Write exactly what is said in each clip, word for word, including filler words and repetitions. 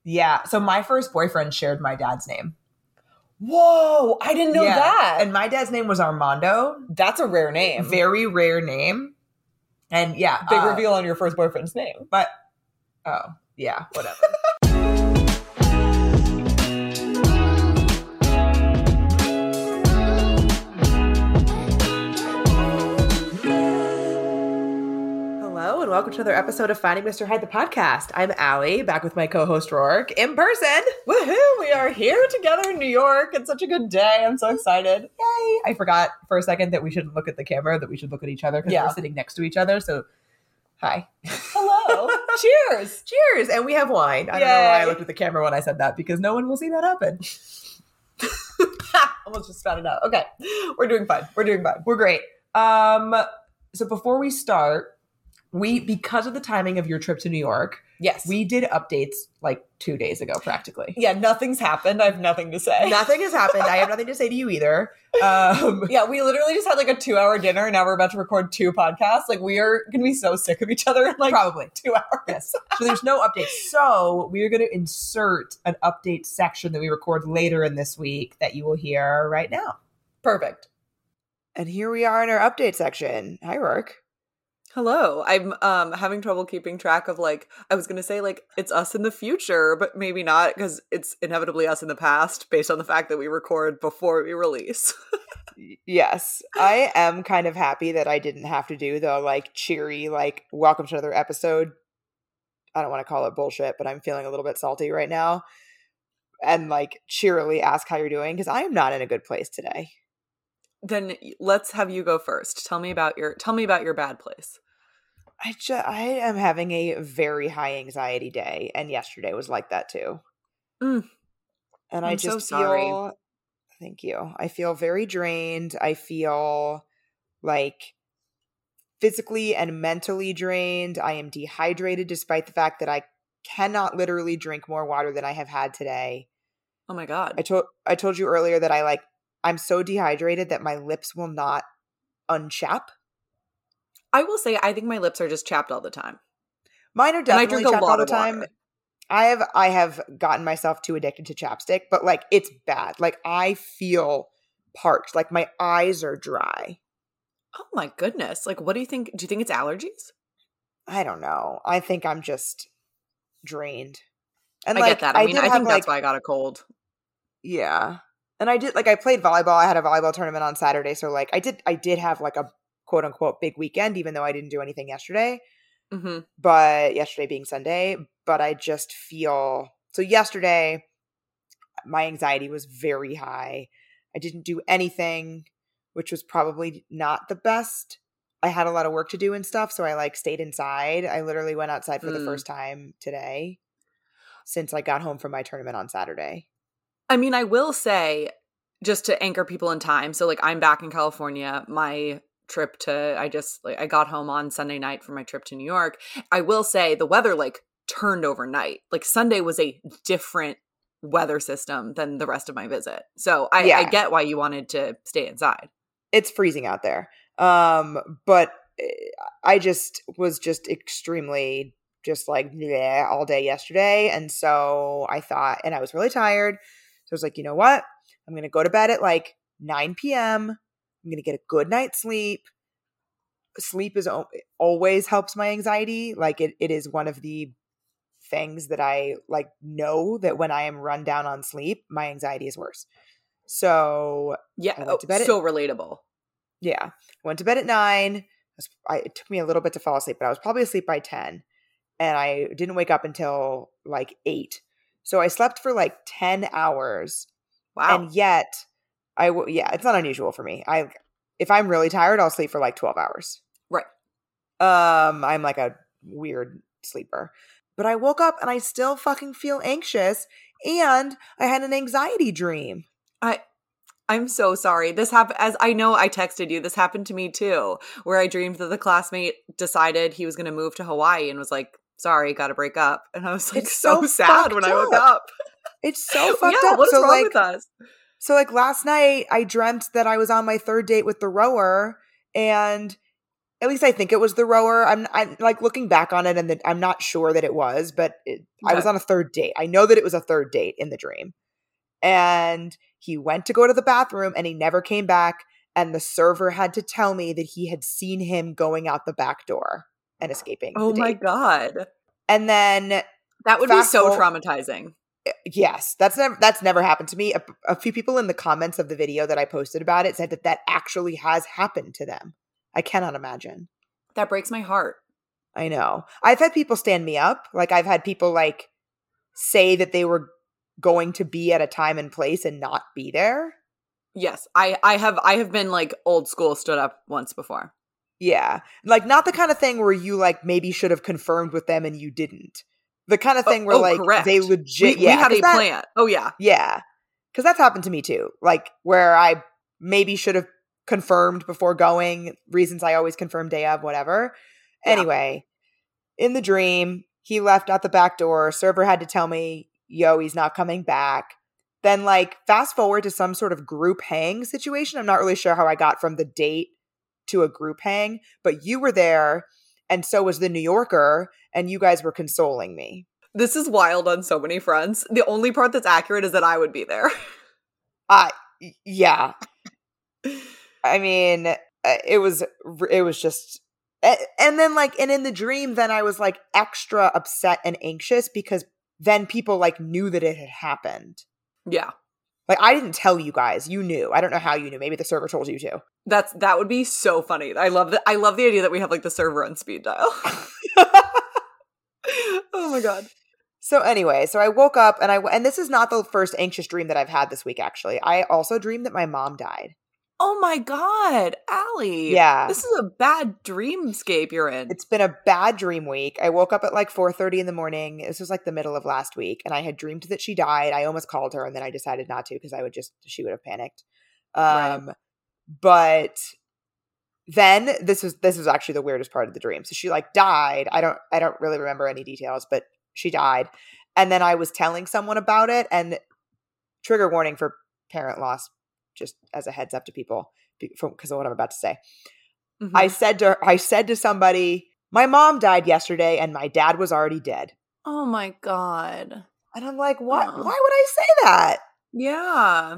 Yeah. So my first boyfriend shared my dad's name. Whoa, I didn't know Yeah. that. And my dad's name was Armando. That's a rare name. Very rare name. And yeah. Big uh, reveal on your first boyfriend's name. But, oh, yeah, whatever. Hello, and welcome to another episode of Finding Mister Hyde, the podcast. I'm Allie, back with my co-host Rourke, in person. Woohoo! We are here together in New York. It's such a good day. I'm so excited. Yay! I forgot for a second that we shouldn't look at the camera, that we should look at each other because Yeah. we're sitting next to each other. So, hi. Hello. Cheers. Cheers! And we have wine. I don't know why I Yay. looked at the camera when I said that because no one will see that happen. Almost just found it out. Okay. We're doing fine. We're doing fine. We're great. Um, so before we start, we, because of the timing of your trip to New York, Yes. we did updates like two days ago, practically. Yeah, nothing's happened. I have nothing to say. Nothing has happened. I have nothing to say to you either. Um, Yeah, we literally just had like a two hour dinner and now we're about to record two podcasts. Like we are going to be so sick of each other in like probably. two hours. Yes. So there's no updates. So we are going to insert an update section that we record later in this week that you will hear right now. Perfect. And here we are in our update section. Hi, Rourke. Hello. I'm um having trouble keeping track of like I was going to say like it's us in the future, but maybe not because it's inevitably us in the past based on the fact that we record before we release. Yes, I am kind of happy that I didn't have to do the like cheery, like welcome to another episode. I don't want to call it bullshit, but I'm feeling a little bit salty right now. And like cheerily ask how you're doing because I am not in a good place today. Then let's have you go first. Tell me about your tell me about your bad place. I just, I am having a very high anxiety day, and yesterday was like that too. Mm. And I I'm just so feel, sorry. thank you. I feel very drained. I feel like physically and mentally drained. I am dehydrated despite the fact that I cannot literally drink more water than I have had today. Oh my god. I told I told you earlier that I like I'm so dehydrated that my lips will not unchap. I will say I think my lips are just chapped all the time. Mine are And I definitely drink a chapped all lot the of time. water. I have I have gotten myself too addicted to chapstick, but like it's bad. Like I feel parched. Like my eyes are dry. Oh my goodness. Like what do you think? Do you think it's allergies? I don't know. I think I'm just drained. And I like get that. I mean, did I have, think that's like, why I got a cold. yeah. And I did like I played volleyball. I had a volleyball tournament on Saturday, so like I did I did have like a quote unquote big weekend, even though I didn't do anything yesterday. Mm-hmm. But yesterday being Sunday, but I just feel so yesterday my anxiety was very high. I didn't do anything, which was probably not the best. I had a lot of work to do and stuff, so I like stayed inside. I literally went outside for Mm. the first time today since I got home from my tournament on Saturday. I mean, I will say, just to anchor people in time, so like I'm back in California. My trip to, I just, like, I got home on Sunday night for my trip to New York. I will say the weather like turned overnight. Like Sunday was a different weather system than the rest of my visit. So I, Yeah. I get why you wanted to stay inside. It's freezing out there. Um, but I just was just extremely just like bleh all day yesterday. And so I thought, and I was really tired. So I was like, you know what? I'm going to go to bed at like nine p.m. I'm going to get a good night's sleep. Sleep is always helps my anxiety. Like it, it is one of the things that I like know that when I am run down on sleep, my anxiety is worse. So Yeah. I Oh, went to bed at- so relatable. yeah, went to bed at nine. I was- I, it took me a little bit to fall asleep, but I was probably asleep by ten. And I didn't wake up until like eight. So I slept for like ten hours. Wow. And yet, I w- yeah, it's not unusual for me. I if I'm really tired, I'll sleep for like twelve hours. Right. Um, I'm like a weird sleeper. But I woke up and I still fucking feel anxious, and I had an anxiety dream. I I'm so sorry. This happened, as I know I texted you, this happened to me too, where I dreamed that the classmate decided he was going to move to Hawaii and was like, sorry, got to break up. And I was like, It's so, so sad when I woke fucked up. It's so fucked yeah, up. what's so wrong like, with us? So like last night I dreamt that I was on my third date with the rower, and At least I think it was the rower. I'm, I'm like looking back on it and the, I'm not sure that it was, but it, Okay. I was on a third date. I know that it was a third date in the dream. And he went to go to the bathroom and he never came back. And the server had to tell me that he had seen him going out the back door and escaping. Oh the my date. God. And then that would be so forward- traumatizing. Yes, that's never that's never happened to me. A, a few people in the comments of the video that I posted about it said that that actually has happened to them. I cannot imagine. That breaks my heart. I know. I've had people stand me up. Like I've had people like say that they were going to be at a time and place and not be there. Yes, I I have I have been like old school stood up once before. Yeah. Like not the kind of thing where you like maybe should have confirmed with them and you didn't. The kind of thing oh, where oh, like correct. they legit we, yeah, we had a that, plan. Oh yeah. Yeah. Cuz that's happened to me too. Like where I maybe should have confirmed before going, reasons I always confirm day of, whatever. Yeah. Anyway, in the dream, he left out the back door. Server had to tell me, yo, he's not coming back. Then like fast forward to some sort of group hang situation. I'm not really sure how I got from the date to a group hang, but you were there and so was the New Yorker and you guys were consoling me. This is wild on so many fronts. The only part that's accurate is that I would be there. Uh, yeah. I mean, it was, it was just, and then like, and in the dream, then I was like extra upset and anxious because then people like knew that it had happened. Yeah. Like I didn't tell you guys, you knew. I don't know how you knew. Maybe the server told you too. That's, that would be so funny. I love that. I love the idea that we have like the server on speed dial. Oh my God. So anyway, so I woke up and I, and this is not the first anxious dream that I've had this week, actually. I also dreamed that my mom died. Oh my God, Allie. Yeah. This is a bad dreamscape you're in. It's been a bad dream week. I woke up at like four thirty in the morning. This was like the middle of last week. And I had dreamed that she died. I almost called her and then I decided not to because I would just, she would have panicked. Um, right. But then this was, this was actually the weirdest part of the dream. So she like died. I don't, I don't really remember any details, but she died. And then I was telling someone about it, and trigger warning for parent loss, just as a heads up to people because of what I'm about to say. Mm-hmm. I said to I said to somebody, my mom died yesterday and my dad was already dead. Oh my God. And I'm like, what? Oh. Why would I say that? Yeah.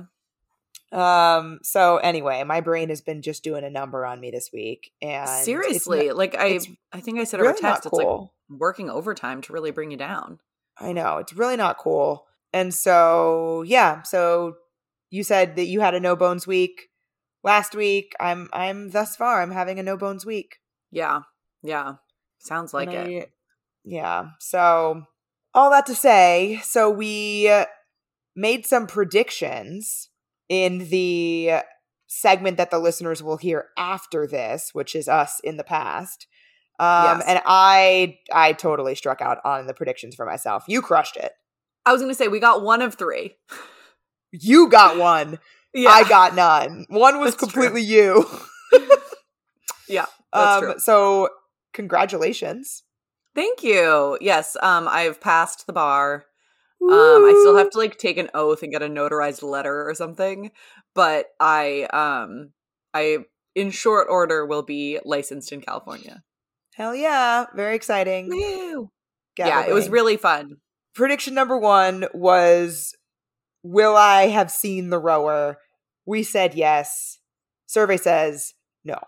Um. So anyway, my brain has been just doing a number on me this week. And seriously, not, like I I think I said over really text, it's cool. Like working overtime to really bring you down. I know. It's really not cool. And so, yeah. So you said that you had a no bones week last week. I'm, I'm thus far, I'm having a no bones week. Yeah. Yeah. Sounds like and it. I, yeah. So all that to say, so we made some predictions in the segment that the listeners will hear after this, which is us in the past. Um, yes. And I, I totally struck out on the predictions for myself. You crushed it. I was going to say, we got one of three. You got one. Yeah. I got none. One was that's completely true. you. Yeah. That's um, true. So congratulations. Thank you. Yes. Um, I've passed the bar. Woo. Um, I still have to like take an oath and get a notarized letter or something, but I, um, I, in short order will be licensed in California. Hell yeah. Very exciting. Woo. Yeah, it was really fun. Prediction number one was, will I have seen the rower? We said yes. Survey says no.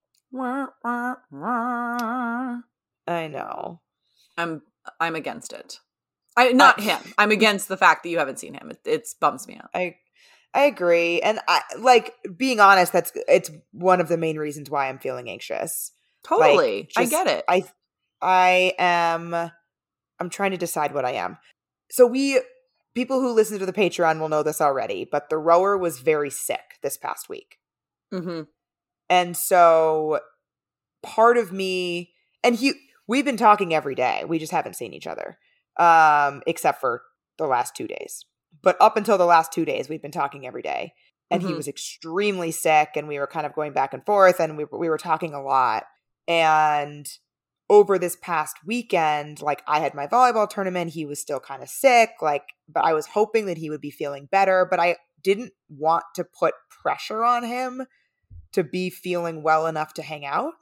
I know. I'm I'm against it. I not I, him. I'm against the fact that you haven't seen him. It, it bums me out. I I agree. And I like being honest, that's it's one of the main reasons why I'm feeling anxious. Totally. Like, just, I get it. I I am I'm trying to decide what I am. So we people who listen to the Patreon will know this already, but the rower was very sick this past week. Mm-hmm. And so part of me and he we've been talking every day. We just haven't seen each other. Um, except for the last two days. But up until the last two days, we've been talking every day. And mm-hmm. he was extremely sick and we were kind of going back and forth and we we were talking a lot. And over this past weekend, like I had my volleyball tournament, he was still kind of sick, like, but I was hoping that he would be feeling better, but I didn't want to put pressure on him to be feeling well enough to hang out.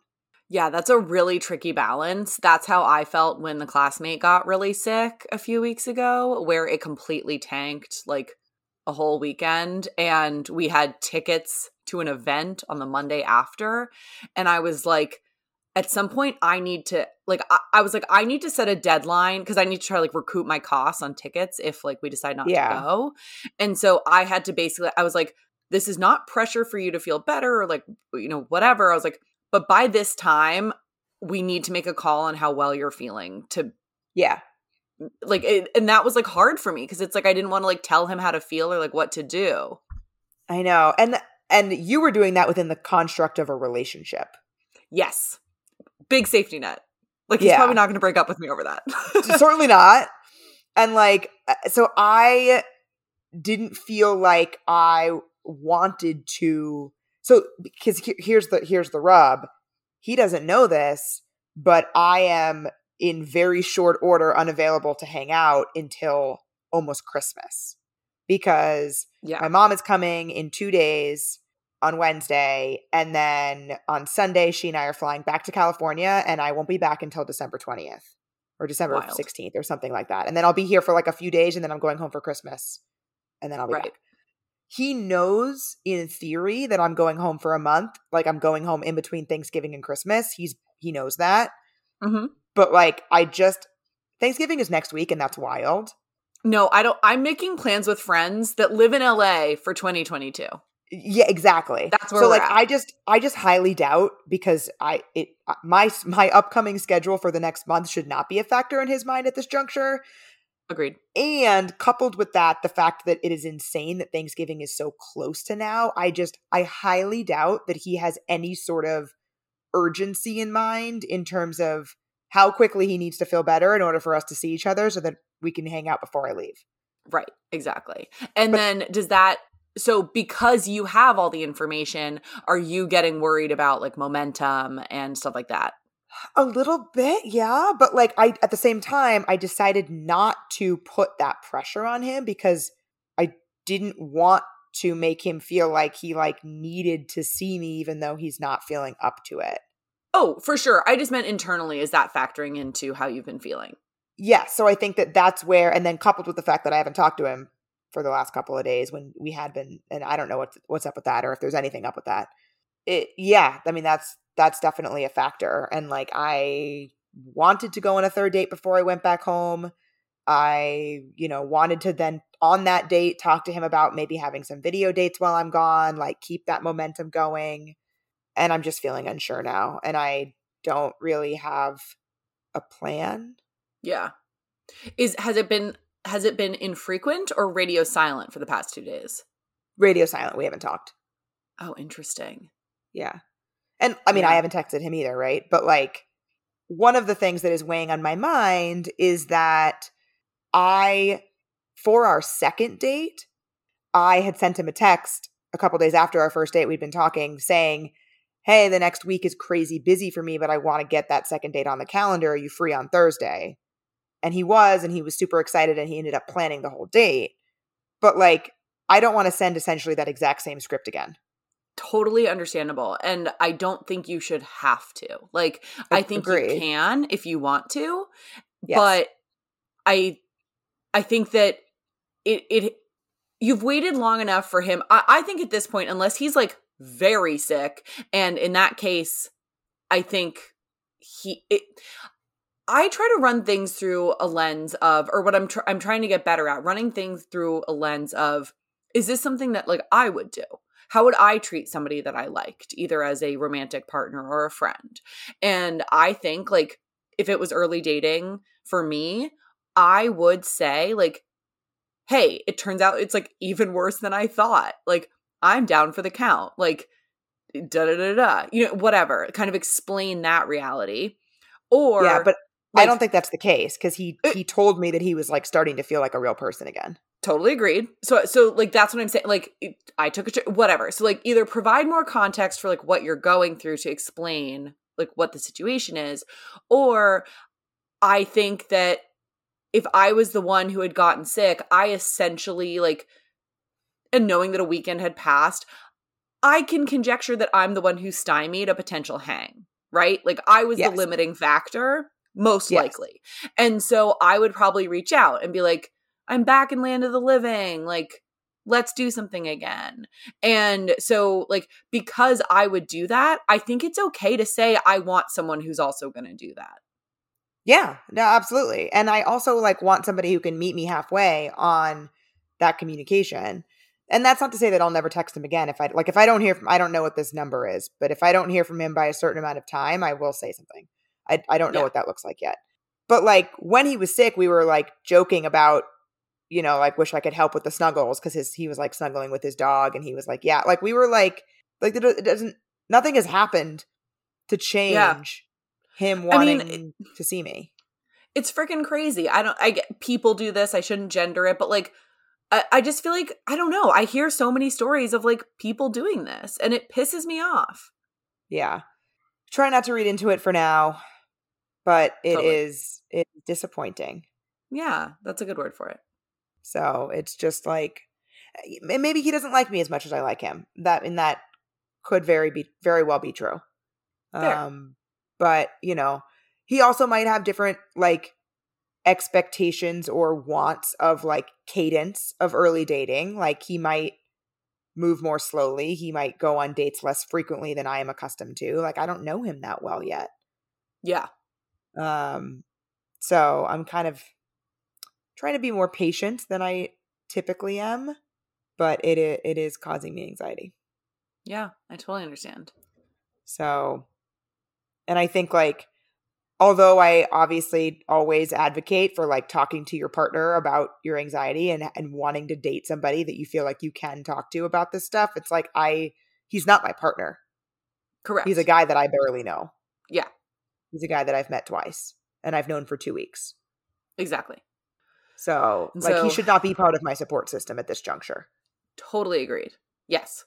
Yeah, that's a really tricky balance. That's how I felt when the classmate got really sick a few weeks ago, where it completely tanked like a whole weekend. And we had tickets to an event on the Monday after. And I was like, at some point, I need to, like, I, I was like, I need to set a deadline because I need to try to like recoup my costs on tickets if like we decide not Yeah. to go. And so I had to basically, I was like, this is not pressure for you to feel better or like, you know, whatever. I was like, but by this time, we need to make a call on how well you're feeling to, Yeah. like, it, and that was like hard for me because it's like I didn't want to like tell him how to feel or like what to do. I know. And and you were doing that within the construct of a relationship. Yes. Big safety net. Like, he's Yeah. probably not going to break up with me over that. Certainly not. And like, so I didn't feel like I wanted to. So because he, here's the here's the rub. He doesn't know this, but I am in very short order unavailable to hang out until almost Christmas because Yeah. my mom is coming in two days on Wednesday, and then on Sunday she and I are flying back to California, and I won't be back until December twentieth or December Wild. sixteenth or something like that. And then I'll be here for like a few days, and then I'm going home for Christmas, and then I'll be Right. back. He knows in theory that I'm going home for a month. Like I'm going home in between Thanksgiving and Christmas. He's he knows that. Mm-hmm. But like I just Thanksgiving is next week, and that's wild. No, I don't. I'm making plans with friends that live in L A for twenty twenty-two. Yeah, exactly. That's where so we're like at. I just I just highly doubt because I it my my upcoming schedule for the next month should not be a factor in his mind at this juncture. Agreed. And coupled with that, the fact that it is insane that Thanksgiving is so close to now, I just, I highly doubt that he has any sort of urgency in mind in terms of how quickly he needs to feel better in order for us to see each other so that we can hang out before I leave. Right. Exactly. And But- then does that, so because you have all the information, are you getting worried about like momentum and stuff like that? A little bit, yeah. But like I at the same time, I decided not to put that pressure on him because I didn't want to make him feel like he like needed to see me even though he's not feeling up to it. Oh, for sure. I just meant internally. Is that factoring into how you've been feeling? Yeah, so I think that that's where, and then coupled with the fact that I haven't talked to him for the last couple of days when we had been, and I don't know what's what's up with that or if there's anything up with that. It, yeah, I mean that's that's definitely a factor. And like I wanted to go on a third date before I went back home. I, you know, wanted to then on that date talk to him about maybe having some video dates while I'm gone, like keep that momentum going. And I'm just feeling unsure now, and I don't really have a plan. Yeah. Is has it been has it been infrequent or radio silent for the past two days? Radio silent. We haven't talked. Oh, interesting. Yeah. And I mean, Yeah. I haven't texted him either, right? But like one of the things that is weighing on my mind is that I, for our second date, I had sent him a text a couple days after our first date. We'd been talking saying, hey, the next week is crazy busy for me, but I want to get that second date on the calendar. Are you free on Thursday? And he was, and he was super excited, and he ended up planning the whole date. But like, I don't want to send essentially that exact same script again. Totally understandable. And I don't think you should have to. Like, I think Agreed. you can if you want to, Yes. but I I think that it it you've waited long enough for him. I, I think at this point, unless he's like very sick, and in that case, I think he it, I try to run things through a lens of, or what I'm tr- I'm trying to get better at, running things through a lens of, is this something that like I would do? How would I treat somebody that I liked, either as a romantic partner or a friend? And I think like if it was early dating for me, I would say like, hey, it turns out it's like even worse than I thought. Like, I'm down for the count. Like, da da da da. You know, whatever. Kind of explain that reality. Or yeah, but like, I don't think that's the case because he It- he told me that he was like starting to feel like a real person again. totally agreed. So, so like that's what I'm saying. Like, it, I took a ch- whatever. So, like, either provide more context for like what you're going through to explain like what the situation is, or I think that if I was the one who had gotten sick, I essentially like, and knowing that a weekend had passed, I can conjecture that I'm the one who stymied a potential hang. right? Like I was Yes. the limiting factor, most Yes. likely. And so I would probably reach out and be like, I'm back in Land of the Living. Like, let's do something again. And so like, because I would do that, I think it's okay to say I want someone who's also going to do that. Yeah, no, absolutely. And I also like want somebody who can meet me halfway on that communication. And that's not to say that I'll never text him again. If I like, if I don't hear from, I don't know what this number is, but if I don't hear from him by a certain amount of time, I will say something. I I don't know Yeah. what that looks like yet. But like when he was sick, we were like joking about, you know, like wish I could help with the snuggles because his he was like snuggling with his dog, and he was like, yeah, like we were like, like it doesn't, nothing has happened to change yeah. him wanting I mean, it, to see me. It's freaking crazy. I don't. I get people do this. I shouldn't gender it, but like, I, I just feel like I don't know. I hear so many stories of like people doing this, and it pisses me off. Yeah, try not to read into it for now, but it totally. is it's disappointing. Yeah, that's a good word for it. So it's just like maybe he doesn't like me as much as I like him. That and that could very be very well be true. Fair. Um, but you know, he also might have different like expectations or wants of like cadence of early dating. Like he might move more slowly. He might go on dates less frequently than I am accustomed to. Like I don't know him that well yet. Yeah. Um, so I'm kind of trying to be more patient than I typically am, but it it is causing me anxiety. Yeah, I totally understand. So, and I think like, although I obviously always advocate for like talking to your partner about your anxiety and, and wanting to date somebody that you feel like you can talk to about this stuff, it's like I, he's not my partner. Correct. He's a guy that I barely know. Yeah. He's a guy that I've met twice and I've known for two weeks. Exactly. So, and like, so, he should not be part of my support system at this juncture. Totally agreed. Yes.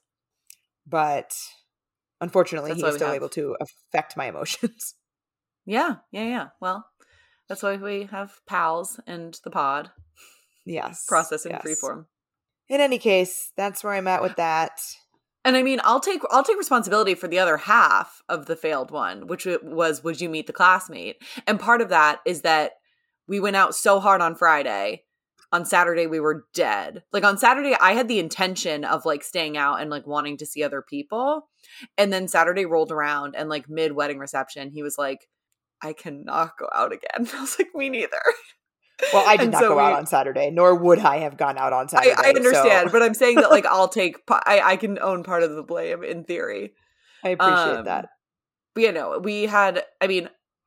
But unfortunately, that's he is still have... able to affect my emotions. Yeah, yeah, yeah. Well, that's why we have pals and the pod. Yes. Process in yes. freeform. In any case, that's where I'm at with that. And I mean, I'll take I'll take responsibility for the other half of the failed one, which was, would you meet the classmate? And part of that is that we went out so hard on Friday. On Saturday, we were dead. Like on Saturday, I had the intention of like staying out and like wanting to see other people. And then Saturday rolled around and like mid wedding reception, he was like, I cannot go out again. I was like, me neither. Well, I did and not so go we, out on Saturday, nor would I have gone out on Saturday. I, I understand, so. but I'm saying that like I'll take, I, I can own part of the blame in theory. I appreciate um, that. But you know, we had, I mean,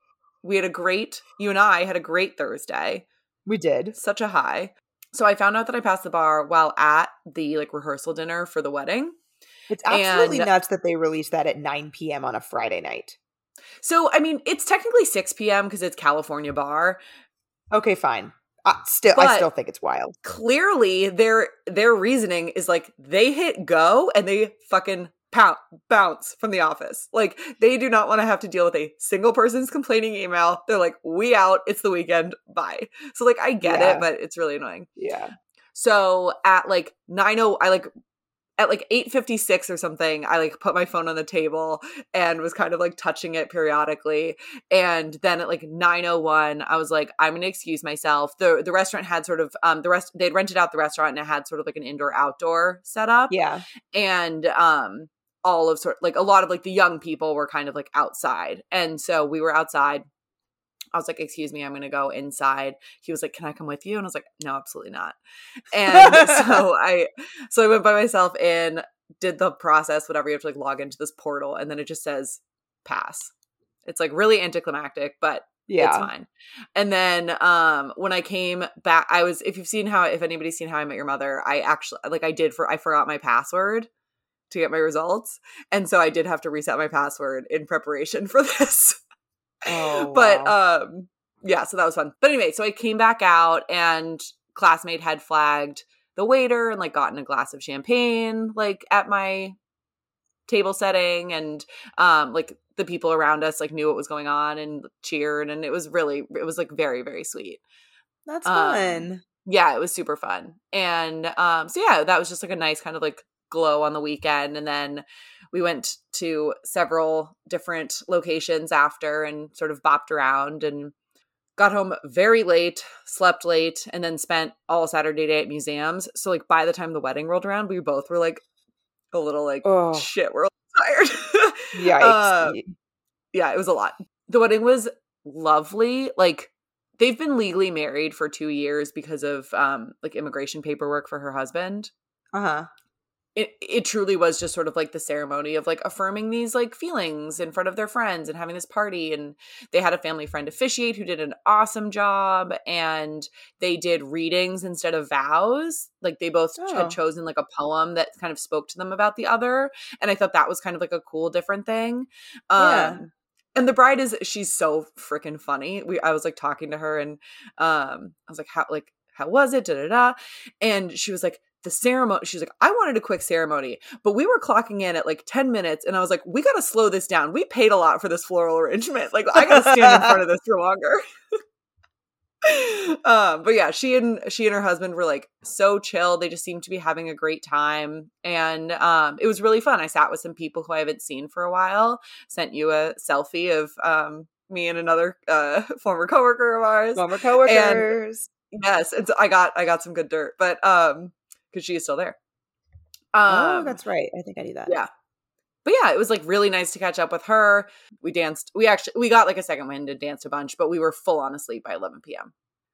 we had a great, you and I had a great Thursday. We did. Such a high. So I found out that I passed the bar while at the like rehearsal dinner for the wedding. It's absolutely and, nuts that they released that at nine p.m. on a Friday night. So, I mean, it's technically six p.m. because it's California bar. Okay, fine. Uh, still, but I still think it's wild. Clearly, their their reasoning is like they hit go and they fucking pound, bounce from the office. Like they do not want to have to deal with a single person's complaining email. They're like, we out. It's the weekend. Bye. So like, I get yeah. it, but it's really annoying. Yeah. So at like nine oh, I like at like eight fifty-six or something, I like put my phone on the table and was kind of like touching it periodically. And then at like nine oh one, I was like, I'm going to excuse myself. The the restaurant had sort of, um, the rest, they'd rented out the restaurant and it had sort of like an indoor outdoor setup. Yeah. And, um, all of sort like a lot of like the young people were kind of like outside. And so we were outside. I was like, excuse me, I'm going to go inside. He was like, can I come with you? And I was like, no, absolutely not. And so I, so I went by myself in, did the process, whatever. You have to like log into this portal. And then it just says pass. It's like really anticlimactic, but yeah, it's fine. And then um, when I came back, I was, if you've seen how, if anybody's seen How I Met Your Mother, I actually, like I did for, I forgot my password to get my results. And so I did have to reset my password in preparation for this. Oh, but wow. um yeah, so that was fun. But anyway, so I came back out and classmate had flagged the waiter and like gotten a glass of champagne like at my table setting, and um like the people around us like knew what was going on and cheered, and it was really it was like very, very sweet. That's fun. Um, yeah, it was super fun. And um so yeah, that was just like a nice kind of like glow on the weekend. And then we went to several different locations after and sort of bopped around and got home very late, slept late, and then spent all Saturday day at museums. So like by the time the wedding rolled around, we both were like a little like, Oh, shit, we're tired. yikes. Uh, yeah, it was a lot. The wedding was lovely. Like they've been legally married for two years because of um like immigration paperwork for her husband. Uh-huh. It it truly was just sort of like the ceremony of like affirming these like feelings in front of their friends and having this party. And they had a family friend officiate who did an awesome job. And they did readings instead of vows. Like they both Oh. had chosen like a poem that kind of spoke to them about the other. And I thought that was kind of like a cool different thing. Um, Yeah. And the bride is, she's so freaking funny. We, I was like talking to her and um, I was like, how, like, how was it? Da da da. And she was like, the ceremony, she's like, I wanted a quick ceremony, but we were clocking in at like ten minutes. And I was like, we got to slow this down. We paid a lot for this floral arrangement. Like I got to stand in front of this for longer. um, but yeah, she and she and her husband were like so chill. They just seemed to be having a great time. And um, it was really fun. I sat with some people who I haven't seen for a while, sent you a selfie of um, me and another uh, former coworker of ours. Former coworkers. And yes. And so I got, I got some good dirt, but um, cause she is still there. Um, Um, oh, that's right. I think I knew that. yeah. But yeah, it was like really nice to catch up with her. We danced. We actually, we got like a second wind and danced a bunch, but we were full on asleep by eleven p.m.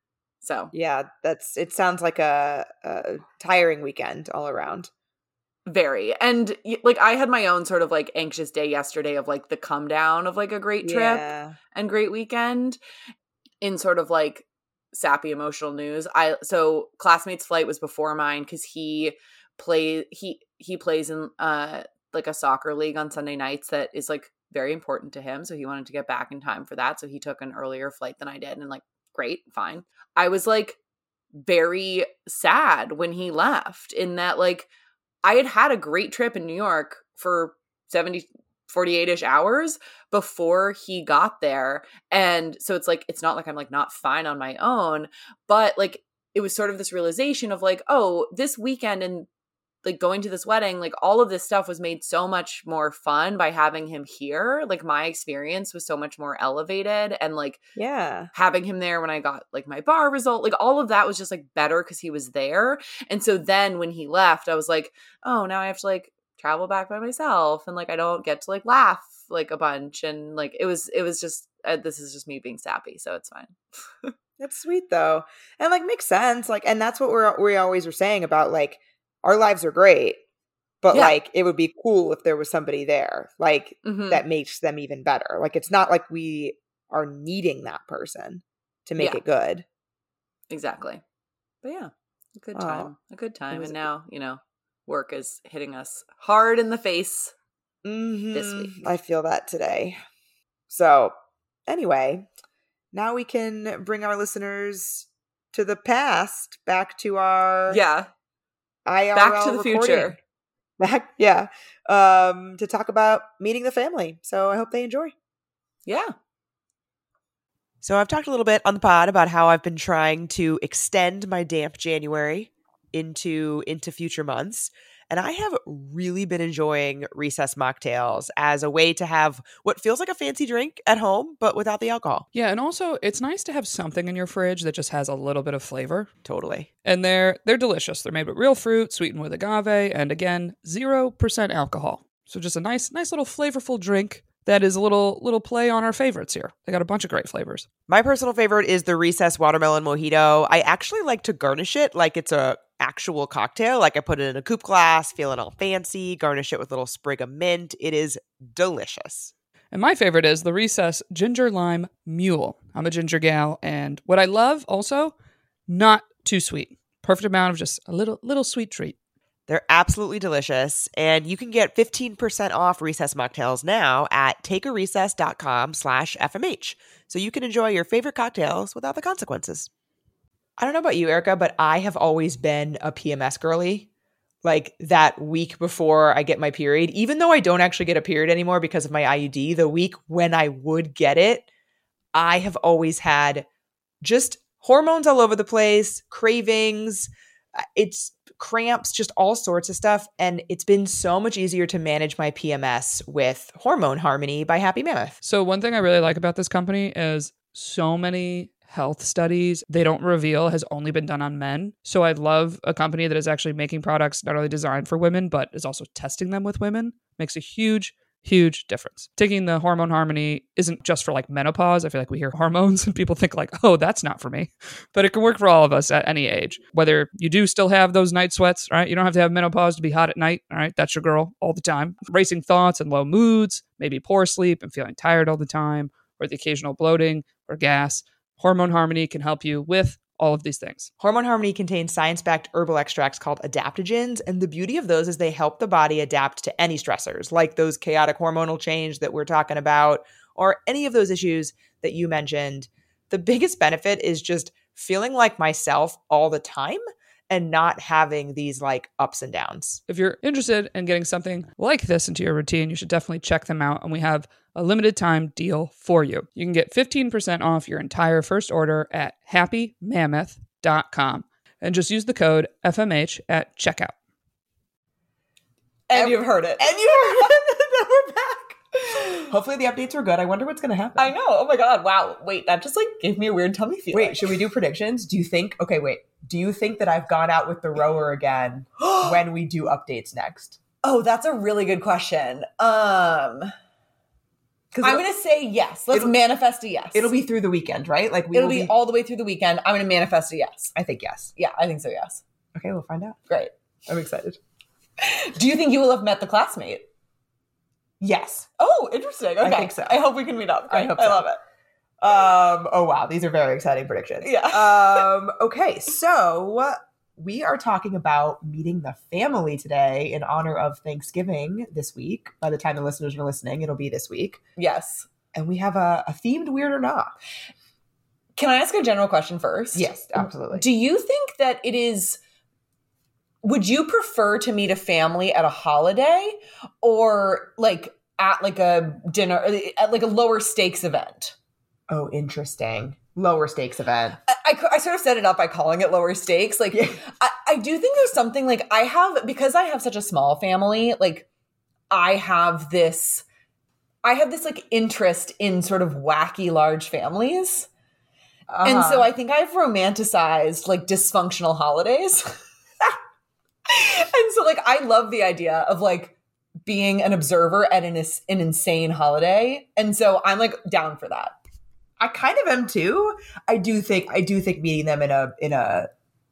So Yeah, that's, it sounds like a, a tiring weekend all around. very. And y- like I had my own sort of like anxious day yesterday of like the come down of like a great trip Yeah. and great weekend in sort of like sappy emotional news. I, so classmate's flight was before mine because he play, he, he plays in uh like a soccer league on Sunday nights that is like very important to him. So he wanted to get back in time for that. So he took an earlier flight than I did and like, great, fine. I was like very sad when he left in that like I had had a great trip in New York for seventy, forty-eight-ish hours before he got there. And so it's like, it's not like I'm like not fine on my own, but like it was sort of this realization of like, oh, this weekend and like going to this wedding, like all of this stuff was made so much more fun by having him here. Like my experience was so much more elevated and like Yeah. having him there when I got like my bar result, like all of that was just like better because he was there. And so then when he left, I was like, oh, now I have to like travel back by myself. And like, I don't get to like laugh like a bunch. And like, it was, it was just, uh, this is just me being sappy. So it's fine. That's sweet though. And like makes sense. Like, and that's what we're, we always were saying about like, our lives are great, but Yeah. like it would be cool if there was somebody there, like Mhm. that makes them even better. Like it's not like we are needing that person to make Yeah. it good. Exactly. But yeah, a good Oh, time, a good time. was- And now, you know, work is hitting us hard in the face. Mhm. week. I feel that today. So anyway, now we can bring our listeners to the past, back to our Yeah. I R L Back to the recording. future. Back, yeah, um, to talk about meeting the family. So I hope they enjoy. Yeah. So I've talked a little bit on the pod about how I've been trying to extend my damp January into into future months. And I have really been enjoying recess mocktails as a way to have what feels like a fancy drink at home, but without the alcohol. Yeah, and also it's nice to have something in your fridge that just has a little bit of flavor. Totally. And they're they're delicious. They're made with real fruit, sweetened with agave, and again, zero percent alcohol. So just a nice nice little flavorful drink that is a little little play on our favorites here. They got a bunch of great flavors. My personal favorite is the Recess Watermelon Mojito. I actually like to garnish it like it's a actual cocktail. Like I put it in a coupe glass, feeling all fancy, garnish it with a little sprig of mint. It is delicious. And my favorite is the Recess Ginger Lime Mule. I'm a ginger gal, and what I love also, not too sweet. Perfect amount of just a little little sweet treat. They're absolutely delicious, and you can get fifteen percent off Recess mocktails now at takearecess.com slash FMH, so you can enjoy your favorite cocktails without the consequences. I don't know about you, Erica, but I have always been a P M S girly. Like that week before I get my period, even though I don't actually get a period anymore because of my I U D, the week when I would get it, I have always had just hormones all over the place, cravings, it's cramps, just all sorts of stuff. And it's been so much easier to manage my P M S with Hormone Harmony by Happy Mammoth. So one thing I really like about this company is so many health studies they don't reveal has only been done on men. So I love a company that is actually making products not only designed for women, but is also testing them with women. Makes a huge, huge difference. Taking the Hormone Harmony isn't just for like menopause. I feel like we hear hormones and people think like, oh, that's not for me. But it can work for all of us at any age. Whether you do still have those night sweats, right? You don't have to have menopause to be hot at night, all right? That's your girl all the time. Racing thoughts and low moods, maybe poor sleep and feeling tired all the time, or the occasional bloating or gas. Hormone Harmony can help you with all of these things. Hormone Harmony contains science-backed herbal extracts called adaptogens, and the beauty of those is they help the body adapt to any stressors, like those chaotic hormonal change that we're talking about, or any of those issues that you mentioned. The biggest benefit is just feeling like myself all the time and not having these like ups and downs. If you're interested in getting something like this into your routine, you should definitely check them out. And we have a limited time deal for you. You can get fifteen percent off your entire first order at happy mammoth dot com and just use the code F M H at checkout. And you've heard it. And you heard it. We're back. Hopefully the updates were good. I wonder what's going to happen. I know. Oh my God. Wow. Wait, that just like gave me a weird tummy feeling. Wait, should we do predictions? Do you think, okay, wait. Do you think that I've gone out with the rower again when we do updates next? Oh, that's a really good question. Um... I'm going to say yes. Let's manifest a yes. It'll be through the weekend, right? Like we It'll will be, be all the way through the weekend. I'm going to manifest a yes. I think yes. Yeah, I think so, yes. Okay, we'll find out. Great. I'm excited. Do you think you will have met the classmate? Yes. Oh, interesting. Okay. I think so. I hope we can meet up. Great. I hope so. I love it. Um, oh, wow. These are very exciting predictions. Yeah. um, okay, so we are talking about meeting the family today in honor of Thanksgiving this week. By the time the listeners are listening, it'll be this week. Yes. And we have a, a themed Weird or Not. Can I ask a general question first? Yes, absolutely. Do you think that it is, would you prefer to meet a family at a holiday or like at like a dinner, at like a lower stakes event? Oh, interesting. Lower stakes event. I, I, I sort of set it up by calling it lower stakes. Like, yeah. I, I do think there's something like I have, because I have such a small family, like I have this, I have this like interest in sort of wacky large families. Uh-huh. And so I think I've romanticized like dysfunctional holidays. And so like, I love the idea of like being an observer at an, an insane holiday. And so I'm like down for that. I kind of am too. I do think I do think meeting them in a in a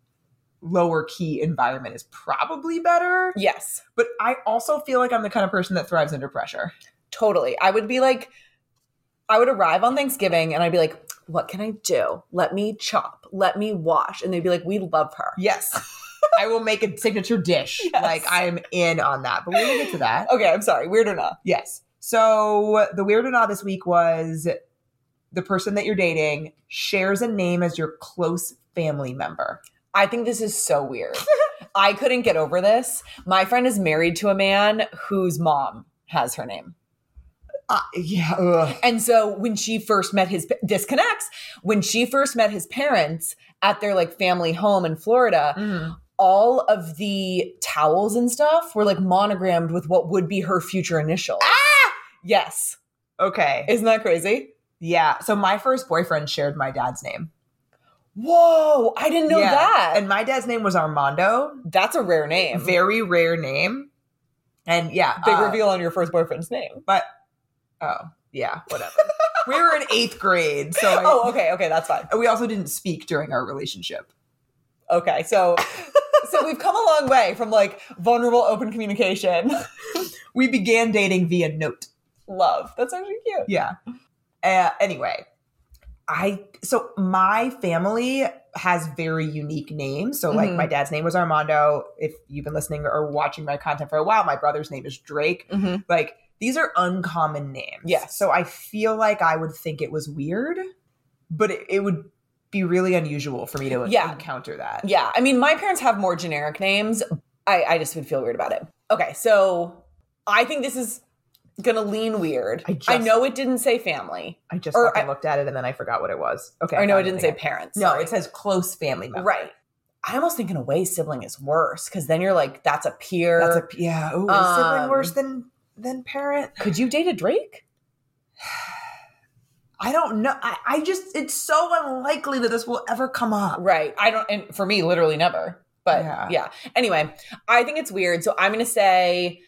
lower key environment is probably better. Yes. But I also feel like I'm the kind of person that thrives under pressure. Totally. I would be like, I would arrive on Thanksgiving and I'd be like, what can I do? Let me chop. Let me wash. And they'd be like, we love her. Yes. I will make a signature dish. Yes. Like I am in on that. But we're going to get to that. Okay. I'm sorry. Weird or not? Yes. So the Weird or Not this week was the person that you're dating shares a name as your close family member. I think this is so weird. I couldn't get over this. My friend is married to a man whose mom has her name. Uh, yeah. Ugh. And so when she first met his, this connects, when she first met his parents at their like family home in Florida, mm. all of the towels and stuff were like monogrammed with what would be her future initials. Ah! Yes. Okay. Isn't that crazy? Yeah. So my first boyfriend shared my dad's name. Whoa. I didn't know yeah. that. And my dad's name was Armando. That's a rare name. Very rare name. And yeah. Big uh, reveal on your first boyfriend's name. But, oh, yeah, whatever. We were in eighth grade. So I, oh, okay. Okay. That's fine. We also didn't speak during our relationship. Okay. So, so we've come a long way from like vulnerable open communication. We began dating via note. Love. That's actually cute. Yeah. Uh, anyway, I, so my family has very unique names. So like mm-hmm. my dad's name was Armando. If you've been listening or watching my content for a while, my brother's name is Drake. Mm-hmm. Like these are uncommon names. Yes. So I feel like I would think it was weird, but it, it would be really unusual for me to yeah. encounter that. Yeah. I mean, my parents have more generic names. I, I just would feel weird about it. Okay. So I think this is gonna lean weird. I, just, I know it didn't say family. I just fucking I, looked at it and then I forgot what it was. Okay. I know it didn't say parents. No, sorry. It says close family member. Right. I almost think in a way sibling is worse because then you're like, that's a peer. That's a yeah. Ooh, is Um, sibling worse than than parent? Could you date a Drake? I don't know. I, I just it's so unlikely that this will ever come up. Right. I don't, and for me, literally never. But Yeah. yeah. Anyway, I think it's weird. So I'm going to say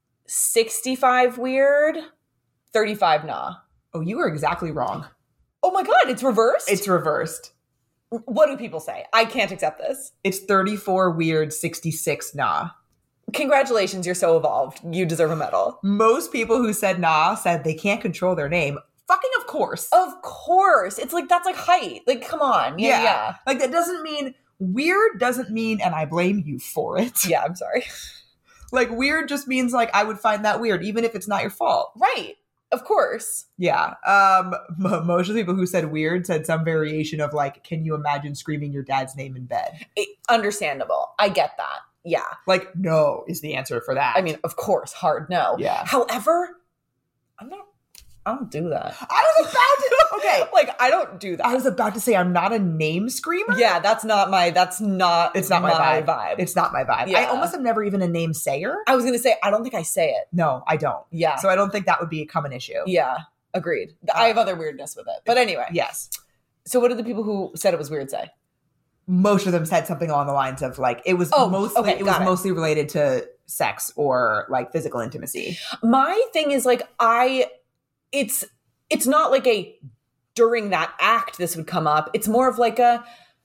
sixty-five weird, thirty-five nah. Oh, you were exactly wrong. Oh my God, it's reversed? It's reversed. What do people say? I can't accept this. It's thirty-four weird, sixty-six nah. Congratulations, you're so evolved. You deserve a medal. Most people who said nah said they can't control their name. Fucking of course. Of course. It's like, that's like height. Like, come on. Yeah, yeah. Like that doesn't mean weird doesn't mean and I blame you for it. Yeah, I'm sorry. Like weird just means like I would find that weird even if it's not your fault. Right. Of course. Yeah. Um m- most of the people who said weird said some variation of like, can you imagine screaming your dad's name in bed? It, understandable. I get that. Yeah. Like no is the answer for that. I mean, of course, hard no. Yeah. However, I'm not, I don't do that. I was about to okay. Like, I don't do that. I was about to say I'm not a name screamer. Yeah, that's not my, that's not, It's not my, vibe. vibe. It's not my vibe. Yeah. I almost am never even a name sayer. I was going to say, I don't think I say it. No, I don't. Yeah. So I don't think that would become an issue. Yeah. Agreed. I have other weirdness with it. But anyway. Yes. So what did the people who said it was weird say? Most of them said something along the lines of like it was Oh, mostly okay, it was got it. mostly related to sex or like physical intimacy. My thing is like, I, it's, it's not like a, during that act, this would come up. It's more of like a,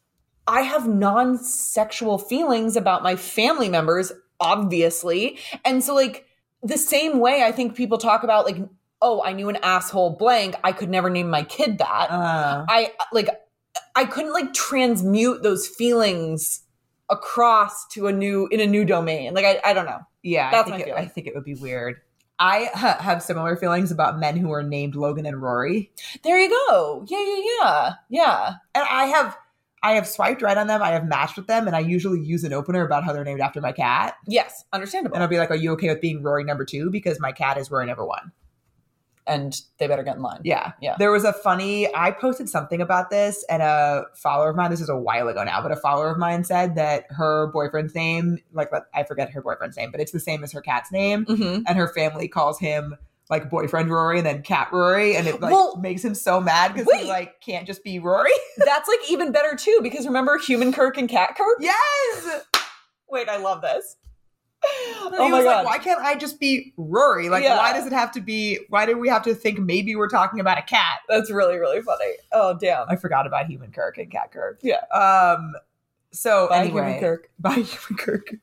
I have non-sexual feelings about my family members, obviously. And so like the same way I think people talk about like, oh, I knew an asshole blank. I could never name my kid that. Uh, I like, I couldn't like transmute those feelings across to a new, in a new domain. Like, I, I don't know. yeah, That's I my think, it, feeling. I think it would be weird. I ha- have similar feelings about men who are named Logan and Rory, There you go. Yeah, yeah, yeah. Yeah. and I have I have swiped right on them. I have matched with them, and I usually use an opener about how they're named after my cat. Yes. Understandable. And I'll be like, "Are you okay with being Rory number two? Because my cat is Rory number one." And they better get in line. Yeah. Yeah. There was a funny, I posted something about this and a follower of mine, this is a while ago now, but a follower of mine said that her boyfriend's name, like I forget her boyfriend's name, but it's the same as her cat's name. Mm-hmm. And her family calls him like boyfriend Rory and then cat Rory. And it like Well, makes him so mad because he wait. like can't just be Rory. That's like even better too, because remember Human Kirk and Cat Kirk? Yes. Wait, I love this. And Oh he my was God. like, why can't I just be Rory? Like, Yeah. why does it have to be, why do we have to think maybe we're talking about a cat? That's really, really funny. Oh, damn. I forgot about Human Kirk and Cat Kirk. Yeah. Um. So Bye, anyway, Human Kirk. Bye, Human Kirk.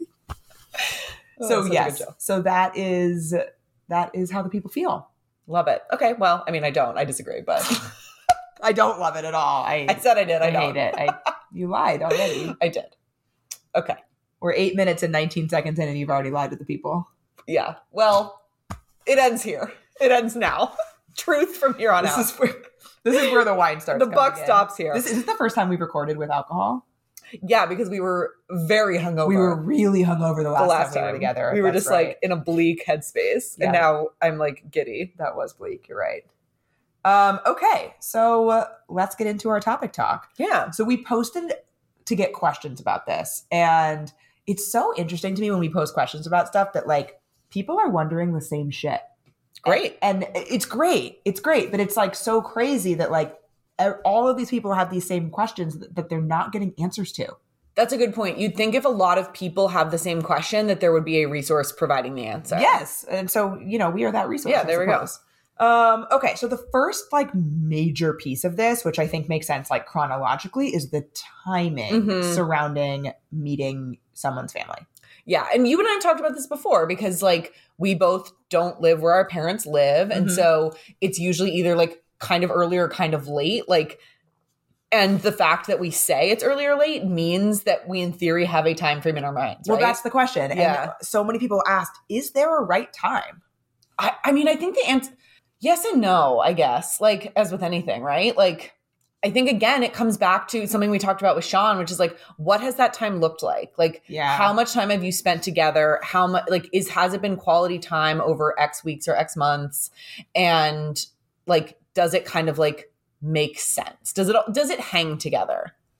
Oh, so such a yes, good show. so that is that is how the people feel. Love it. Okay, well, I mean, I don't. I disagree, but I don't love it at all. I I said I did. I, I don't. hate it. I you lied already. I did. Okay. We're eight minutes and nineteen seconds in, and you've already lied to the people. Yeah. Well, it ends here. It ends now. Truth from here on This out. is where this is where the wine starts. The coming buck in. stops here. This is this the first time we've recorded with alcohol. Yeah, because we were very hungover. We were really hungover the last, the last time, time we were together. We were That's just right. like in a bleak headspace, Yeah. and now I'm like giddy. That was bleak. You're right. Um. Okay, so uh, let's get into our topic talk. Yeah. So we posted to get questions about this. And it's so interesting to me when we post questions about stuff that like people are wondering the same shit. Great. And, and it's great. It's great. But it's like so crazy that like e- all of these people have these same questions that, that they're not getting answers to. That's a good point. You'd think if a lot of people have the same question that there would be a resource providing the answer. Yes. And so, you know, we are that resource. Yeah, I there we go. suppose. Um, okay, so the first like major piece of this, which I think makes sense like chronologically, is the timing Mhm. surrounding meeting someone's family. Yeah. And you and I talked about this before because like we both don't live where our parents live. And Mhm. so it's usually either like kind of early or kind of late. Like, and the fact that we say it's early or late means that we in theory have a time frame in our minds. Well, right? that's the question. Yeah. And so many people asked, is there a right time? I, I mean, I think the answer, yes and no, I guess, like as with anything, right? Like, I think again, it comes back to something we talked about with Sean, which is like, what has that time looked like? Like, Yeah. how much time have you spent together? How much, like, is, has it been quality time over X weeks or X months? And like, does it kind of like make sense? Does it, does it hang together?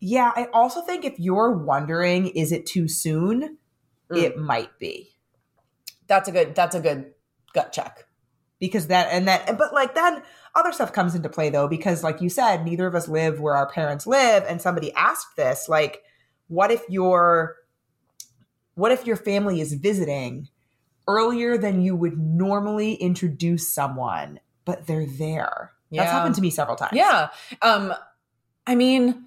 Yeah, I also think if you're wondering, is it too soon? Mm. It might be. That's a good, that's a good gut check. Because that, and that, but like then other stuff comes into play though, because like you said, neither of us live where our parents live. And somebody asked this, like, what if your, what if your family is visiting earlier than you would normally introduce someone, but they're there? That's Yeah. happened to me several times. Yeah. Um, I mean,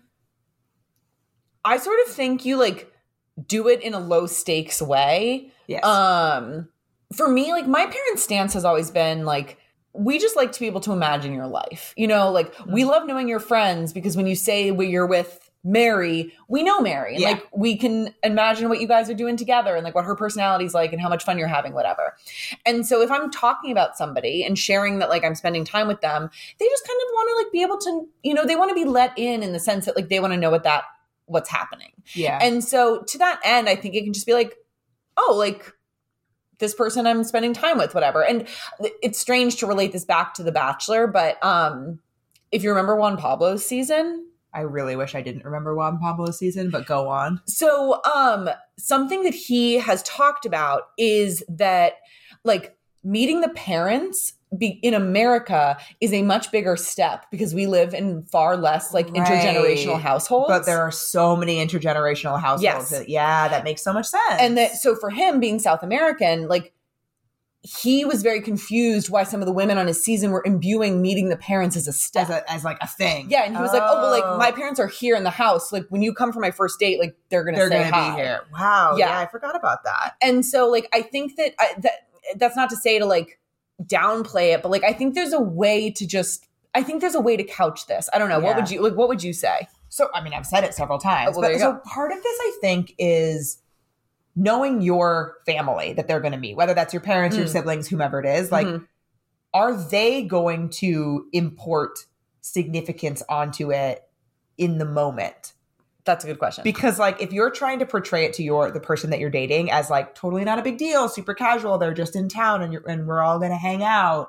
I sort of think you like do it in a low stakes way. Yes. Um, for me, like my parents' stance has always been like, we just like to be able to imagine your life. You know, like mm-hmm. we love knowing your friends because when you say you're with Mary, we know Mary. And yeah. like we can imagine what you guys are doing together and like what her personality's like and how much fun you're having, whatever. And so if I'm talking about somebody and sharing that like I'm spending time with them, they just kind of want to like be able to, you know, they want to be let in in the sense that like they want to know what that what's happening. Yeah. And so to that end, I think it can just be like, oh, like this person I'm spending time with, whatever. And it's strange to relate this back to The Bachelor, but um, if you remember Juan Pablo's season, I really wish I didn't remember Juan Pablo's season, but go on. So um, something that he has talked about is that like meeting the parents be, in America is a much bigger step because we live in far less like Right. intergenerational households. But there are so many intergenerational households. Yes. That, yeah, that makes so much sense. And that, so for him being South American, like he was very confused why some of the women on his season were imbuing meeting the parents as a step. as, a, as like a thing. Yeah. And he was oh. like, oh, well, like my parents are here in the house. Like when you come for my first date, like they're going to They're say going to hi. be here. Wow. Yeah. Yeah. I forgot about that. And so like, I think that, I, that that's not to say to like downplay it, but like, I think there's a way to just, I think there's a way to couch this. I don't know. Yeah. What would you, like, what would you say? So, I mean, I've said it several times, Oh, well, but there you so go. part of this, I think, is knowing your family that they're going to meet, whether that's your parents, Mm. your siblings, whomever it is, like, Mhm. are they going to import significance onto it in the moment? That's a good question. Because like, if you're trying to portray it to your, the person that you're dating as like, totally not a big deal, super casual, they're just in town and you're, and we're all going to hang out.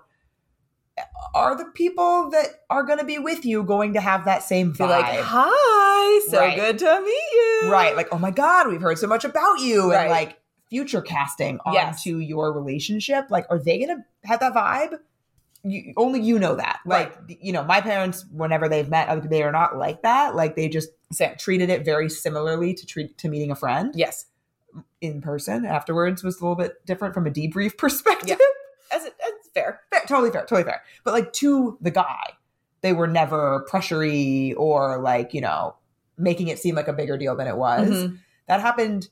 Are the people that are going to be with you going to have that same vibe? Be like, hi, so Right. good to meet you. Right. Like, oh my God, we've heard so much about you. Right. And like future casting Yes. onto your relationship. Like, are they going to have that vibe? You, only you know that. Like, you know, my parents, whenever they've met, they are not like that. Like they just Same. treated it very similarly to treat to meeting a friend Yes. in person. Afterwards was a little bit different from a debrief perspective. As it, that's fair. Fair, totally fair, totally fair. But like to the guy, they were never pressury or like, you know, making it seem like a bigger deal than it was. Mhm. That happened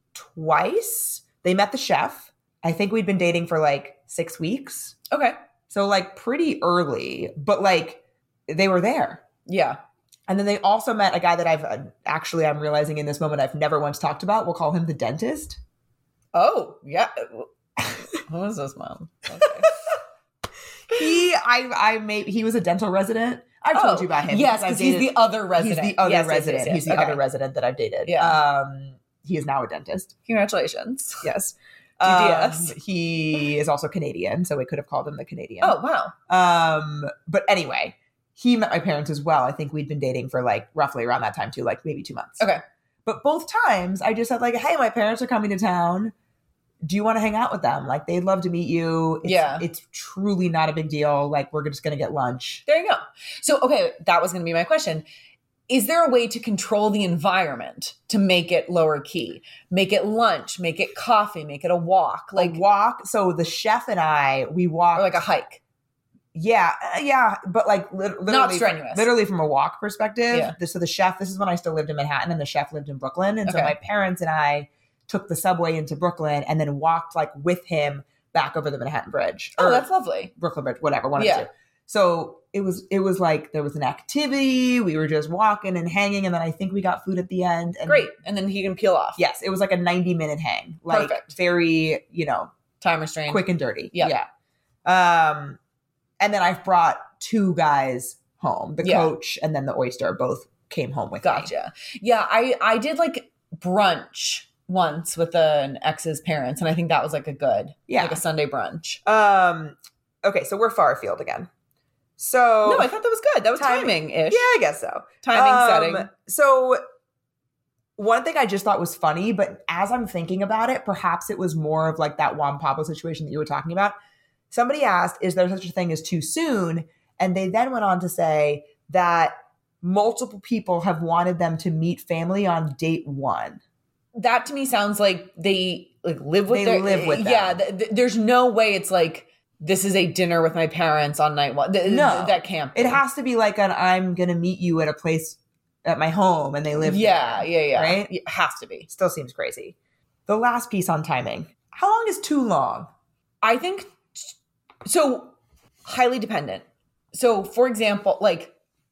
twice. They met the chef. I think we'd been dating for like six weeks. Okay. So like pretty early, but like they were there. Yeah. And then they also met a guy that I've uh, actually, I'm realizing in this moment, I've never once talked about. We'll call him the dentist. Oh, yeah. Who is this mom? Okay. He, I, I made, he was a dental resident. I've told Oh, you about him. Yes, I've because he's dated- the other resident. He's the other Yes, yes, resident. yes, yes. He's the Okay. other resident that I've dated. Yeah. Um, he is now a dentist. Congratulations. Yes. D D S. Um, he is also Canadian, so we could have called him the Canadian. Oh, wow. Um, but anyway, he met my parents as well. I think we'd been dating for like roughly around that time too, like maybe two months. Okay. But both times I just said like, hey, my parents are coming to town. Do you want to hang out with them? Like they'd love to meet you. It's, Yeah. It's truly not a big deal. Like we're just going to get lunch. There you go. So, okay, that was going to be my question. Is there a way to control the environment to make it lower key? Make it lunch, make it coffee, make it a walk, Like like walk. So the chef and I, we walked. or like a hike. Yeah, uh, yeah, but like lit- literally, Not strenuous. Literally from a walk perspective. Yeah. The- so the chef, this is when I still lived in Manhattan, and the chef lived in Brooklyn, and so Okay. my parents and I took the subway into Brooklyn, and then walked like with him back over the Manhattan Bridge. Oh, Or that's lovely. Brooklyn Bridge, whatever, one Yeah. of the two. So it was, it was like there was an activity. We were just walking and hanging, and then I think we got food at the end. And Great. And then he can peel off. Yes, it was like a ninety minute hang, like Perfect. very, you know, Time restraint. quick and dirty. Yeah. Yeah. Um, and then I've brought two guys home, the Yeah. coach and then the oyster both came home with me. Gotcha. Yeah, I I did like brunch once with an ex's parents, and I think that was like a good, Yeah. like a Sunday brunch. Um, okay, so we're far afield again. So No, I thought that was good. That was timing. timing-ish. Yeah, I guess so. Timing, Um, setting. So one thing I just thought was funny, but as I'm thinking about it, perhaps it was more of like that Juan Pablo situation that you were talking about. Somebody asked, is there such a thing as too soon? And they then went on to say that multiple people have wanted them to meet family on date one. That to me sounds like they like live with They their, live with them. Yeah, th- th- there's no way it's like, this is a dinner with my parents on night one. Th- No. th- that can't be. It has to be like an I'm going to meet you at a place at my home and they live Yeah, there. yeah, yeah. Right? It has to be. Still seems crazy. The last piece on timing. How long is too long? I think so. Highly dependent. So, for example, like,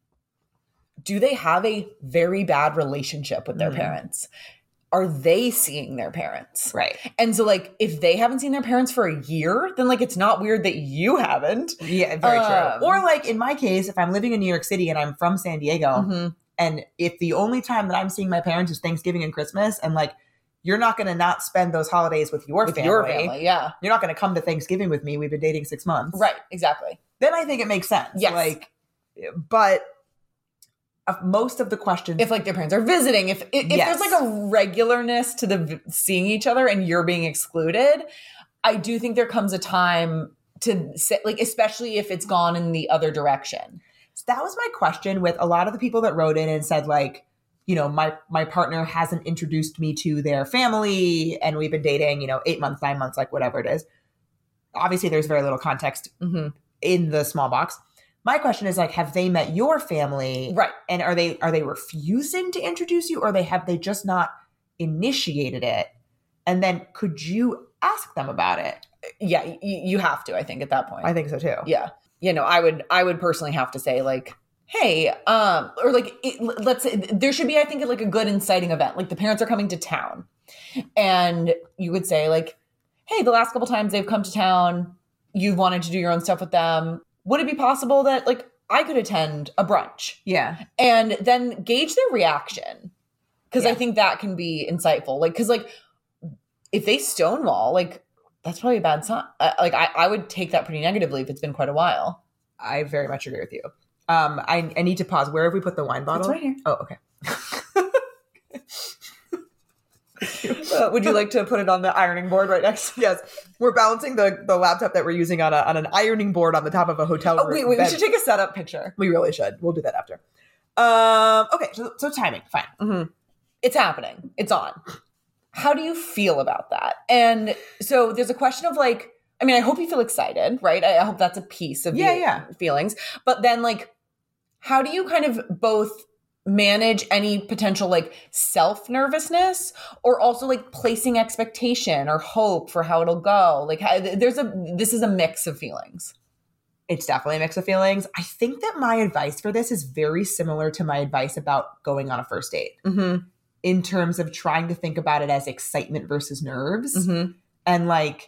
do they have a very bad relationship with their Mhm. parents? Are they seeing their parents? Right. And so, like, if they haven't seen their parents for a year, then like it's not weird that you haven't. Yeah, very Um, true. Or like in my case, if I'm living in New York City and I'm from San Diego, Mhm. and if the only time that I'm seeing my parents is Thanksgiving and Christmas, and like you're not going to not spend those holidays with your With family. your family, yeah, You're not going to come to Thanksgiving with me. We've been dating six months. right, exactly. Then I think it makes sense. Yes. Like, but of most of the questions, If like their parents are visiting, if if, if Yes. there's like a regularness to the v- seeing each other and you're being excluded, I do think there comes a time to say, like, especially if it's gone in the other direction. So that was my question with a lot of the people that wrote in and said like, you know, my my partner hasn't introduced me to their family and we've been dating, you know, eight months, nine months, like whatever it is. Obviously, there's very little context Mm-hmm. in the small box. My question is like, have they met your family? Right. And are they are they refusing to introduce you, or they have they just not initiated it? And then could you ask them about it? Yeah, y- you have to, I think, at that point. I think so too. Yeah. You know, I would I would personally have to say like, hey, um, or like it, let's say there should be, I think, like a good inciting event. Like the parents are coming to town. And you would say like, hey, the last couple times they've come to town, you've wanted to do your own stuff with them. Would it be possible that like I could attend a brunch? Yeah. And then gauge their reaction. Because Yeah. I think that can be insightful. Like, because like if they stonewall, like that's probably a bad sign. Uh, like I, I would take that pretty negatively if it's been quite a while. I very much agree with you. Um, I, I need to pause. Where have we put the wine bottle? It's right here. Oh, okay. Uh, would you like to put it on the ironing board right next? Yes, we're balancing the, the laptop that we're using on a on an ironing board on the top of a hotel Oh, room. wait, wait, we bed. should take a setup picture. We really should. We'll do that after. Um. Okay. So, so timing. Fine. Mm-hmm. It's happening. It's on. How do you feel about that? And so there's a question of like, I mean, I hope you feel excited, right? I, I hope that's a piece of Yeah, the yeah. feelings. But then like, how do you kind of both manage any potential like self nervousness or also like placing expectation or hope for how it'll go? Like how, there's a, this is a mix of feelings. It's definitely a mix of feelings. I think that my advice for this is very similar to my advice about going on a first date Mm-hmm. in terms of trying to think about it as excitement versus nerves. Mm-hmm. And like,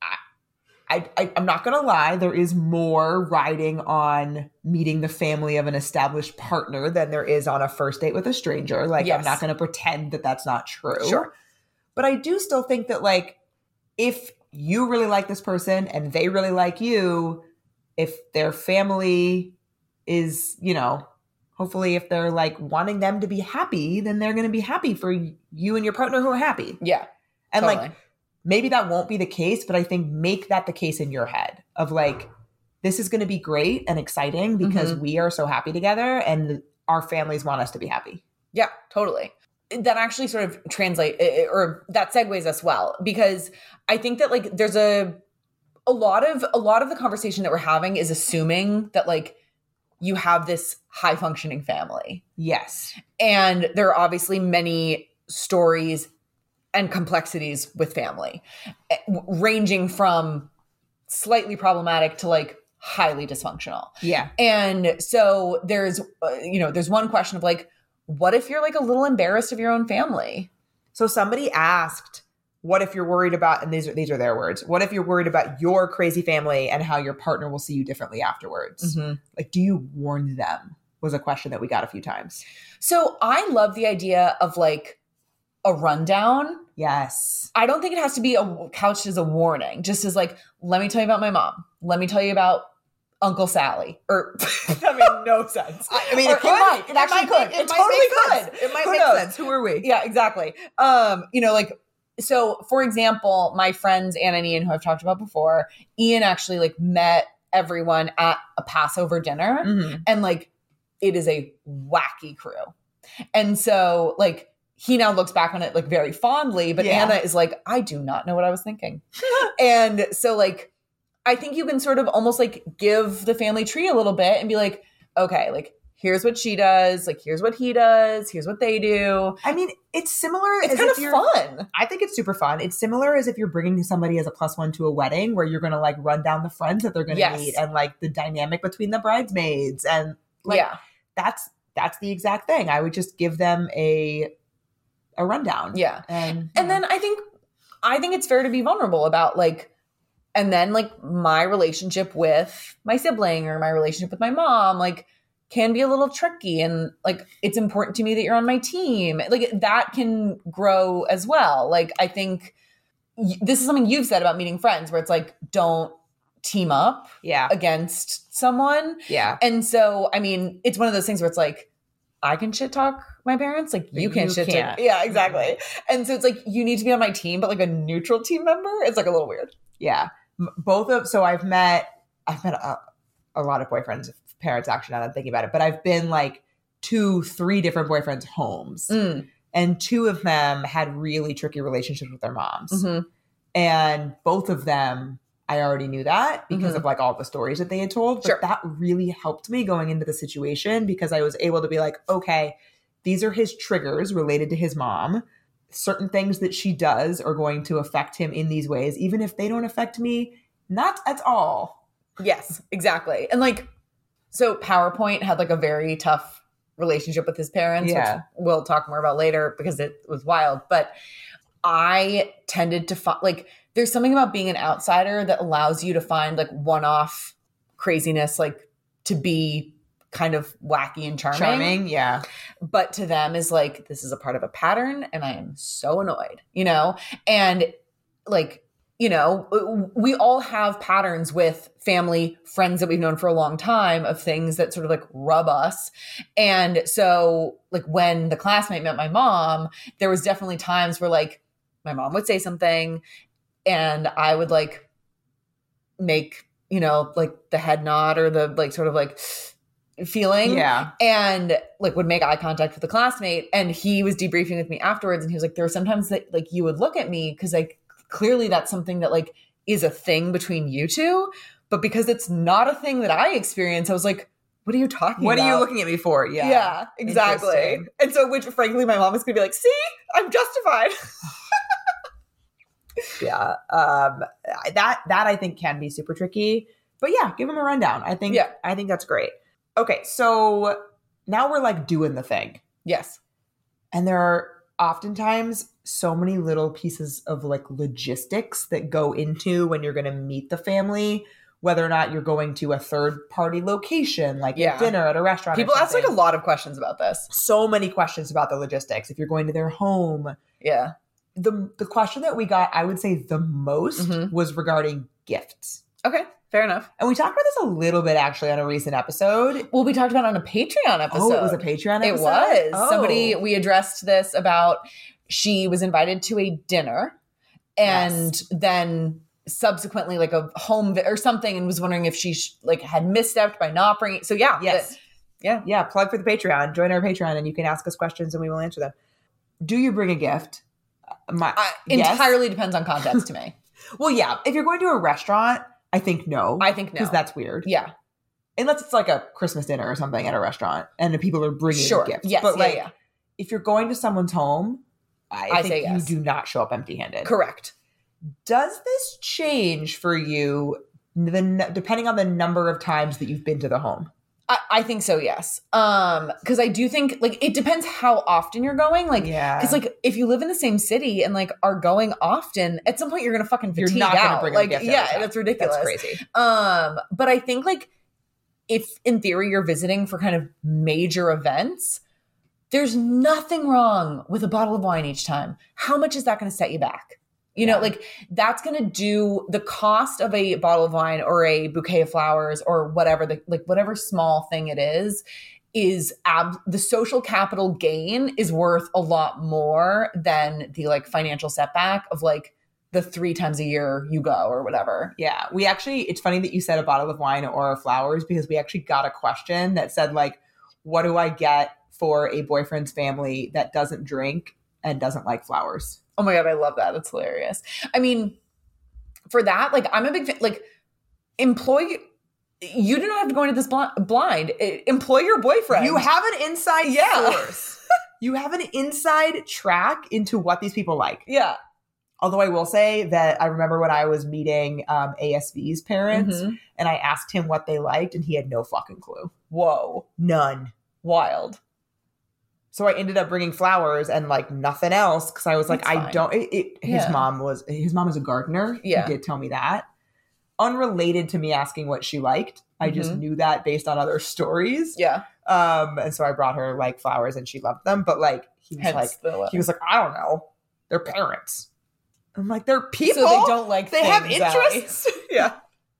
I, I, I'm not going to lie, there is more riding on meeting the family of an established partner than there is on a first date with a stranger. Like, Yes. I'm not going to pretend that that's not true. Sure. But I do still think that, like, if you really like this person and they really like you, if their family is, you know, hopefully if they're like wanting them to be happy, then they're going to be happy for you and your partner who are happy. Yeah. And totally. like, maybe that won't be the case, but I think make that the case in your head of like, this is going to be great and exciting because Mhm. we are so happy together and our families want us to be happy. Yeah, totally. That actually sort of translate or that segues us well, because I think that like there's a a lot of a lot of the conversation that we're having is assuming that like you have this high functioning family. Yes. And there are obviously many stories and complexities with family, eh, ranging from slightly problematic to like highly dysfunctional. Yeah. And so there's, uh, you know, there's one question of like, what if you're like a little embarrassed of your own family? So somebody asked, what if you're worried about, and these are, these are their words, what if you're worried about your crazy family and how your partner will see you differently afterwards? Mm-hmm. Like, do you warn them? Was a question that we got a few times. So I love the idea of like a rundown. Yes. I don't think it has to be a couched as a warning, just as like, let me tell you about my mom. Let me tell you about Uncle Sally, or that made no sense. I mean, Or it could. might. It, It actually might could. make- It, it might totally make could. sense. It might Who make knows? sense. Who are we? Yeah, exactly. Um, you know, like, so for example, my friends Anna and Ian, who I've talked about before, Ian actually like met everyone at a Passover dinner, Mhm. and like it is a wacky crew. And so like he now looks back on it like very fondly, but Yeah. Anna is like, I do not know what I was thinking. And so like I think you can sort of almost like give the family tree a little bit and be like, okay, like here's what she does, like here's what he does, here's what they do. I mean, it's similar. It's as kind if of you're- fun. I think it's super fun. It's similar as if you're bringing somebody as a plus one to a wedding where you're going to like run down the friends that they're going to Yes. meet and like the dynamic between the bridesmaids. And like, yeah. that's, that's the exact thing. I would just give them a, a rundown. Yeah. And, And then I think I think it's fair to be vulnerable about like, and then like my relationship with my sibling or my relationship with my mom, like can be a little tricky, and like it's important to me that you're on my team. Like that can grow as well. Like I think y- this is something you've said about meeting friends where it's like don't team up yeah. against someone. Yeah. And so I mean, it's one of those things where it's like I can shit talk my parents, like you can't You shit can't. talk. Yeah, exactly. And so it's like you need to be on my team, but like a neutral team member, it's like a little weird. Yeah. M- Both of, so I've met, I've met a, a lot of boyfriends, parents actually, now that I'm thinking about it, but I've been like to three different boyfriends' homes. Mm. And two of them had really tricky relationships with their moms. Mhm. And both of them, I already knew that because Mhm. of like all the stories that they had told. But Sure. that really helped me going into the situation because I was able to be like, okay, these are his triggers related to his mom. Certain things that she does are going to affect him in these ways, even if they don't affect me, not at all. Yes, exactly. And like, so PowerPoint had like a very tough relationship with his parents, Yeah. which we'll talk more about later because it was wild. But I tended to find like, there's something about being an outsider that allows you to find like one-off craziness, like to be kind of wacky and charming. Charming, yeah. But to them is like, this is a part of a pattern and I am so annoyed, you know? And like, you know, we all have patterns with family, friends that we've known for a long time of things that sort of like rub us. And so like when the classmate met my mom, there was definitely times where like my mom would say something and I would like make, you know, like the head nod or the like sort of like feeling. Yeah. And like would make eye contact with the classmate. And he was debriefing with me afterwards. And he was like, there were sometimes that like you would look at me because like clearly that's something that like is a thing between you two. But because it's not a thing that I experience, I was like, what are you talking What about? are you looking at me for? Yeah. Yeah, exactly. Interesting. And so, which frankly, my mom is going to be like, see, I'm justified. Yeah. Um, that, that I think can be super tricky, but yeah, give him a rundown. I think, Yeah. I think that's great. Okay. So now we're like doing the thing. Yes. And there are oftentimes so many little pieces of like logistics that go into when you're going to meet the family, whether or not you're going to a third party location, like Yeah. a dinner at a restaurant. or People ask like a something. lot of questions about this. So many questions about the logistics. If you're going to their home, Yeah. the the question that we got, I would say the most Mhm. was regarding gifts. Okay. Fair enough. And we talked about this a little bit actually on a recent episode. Well, we talked about it on a Patreon episode. Oh, it was a Patreon It episode? was. Oh. Somebody, we addressed this about she was invited to a dinner and Yes. then subsequently like a home vi- or something and was wondering if she sh- like had misstepped by not bringing. So yeah. Yes. the- yeah. Yeah, plug for the Patreon. Join our Patreon and you can ask us questions and we will answer them. Do you bring a gift? My, I, yes. entirely depends on context to me. Well, yeah. If you're going to a restaurant, I think no. I think no. Because that's weird. Yeah. Unless it's like a Christmas dinner or something at a restaurant and the people are bringing Sure. gifts. Yes. But yeah, like, yeah. if you're going to someone's home, I, I think say yes. you do not show up empty handed. Correct. Does this change for you the n- depending on the number of times that you've been to the home? I, I think so. Yes. Um, because I do think like it depends how often you're going. Like, Yeah. because like if you live in the same city and like are going often, at some point you're gonna fucking You're fatigue not gonna out. bring them like, gifts every yeah, time. that's ridiculous. That's crazy. Um, but I think like if in theory you're visiting for kind of major events, there's nothing wrong with a bottle of wine each time. How much is that going to set you back? You Yeah. know, like that's going to do the cost of a bottle of wine or a bouquet of flowers or whatever, the, like whatever small thing it is, is ab- the social capital gain is worth a lot more than the like financial setback of like the three times a year you go or whatever. Yeah. We actually, it's funny that you said a bottle of wine or flowers because we actually got a question that said like, what do I get for a boyfriend's family that doesn't drink and doesn't like flowers? Oh my God, I love that. That's hilarious. I mean, for that, like I'm a big fan, like employ, you do not have to go into this bl- blind. I- employ your boyfriend. You have an inside Yeah. source. You have an inside track into what these people like. Yeah. Although I will say that I remember when I was meeting um, A S V's parents Mhm. and I asked him what they liked and he had no fucking clue. Whoa. None. Wild. So I ended up bringing flowers and like nothing else because I was like, That's I fine. don't. It, it, his Yeah. mom was his mom is a gardener. Yeah. He did tell me that. Unrelated to me asking what she liked, I just Mhm. knew that based on other stories. Yeah. Um, and so I brought her like flowers and she loved them. But like he was Hence like, the he was like, I don't know, they're parents. I'm like, they're people. So they don't like They have things, Allie. interests. Yeah.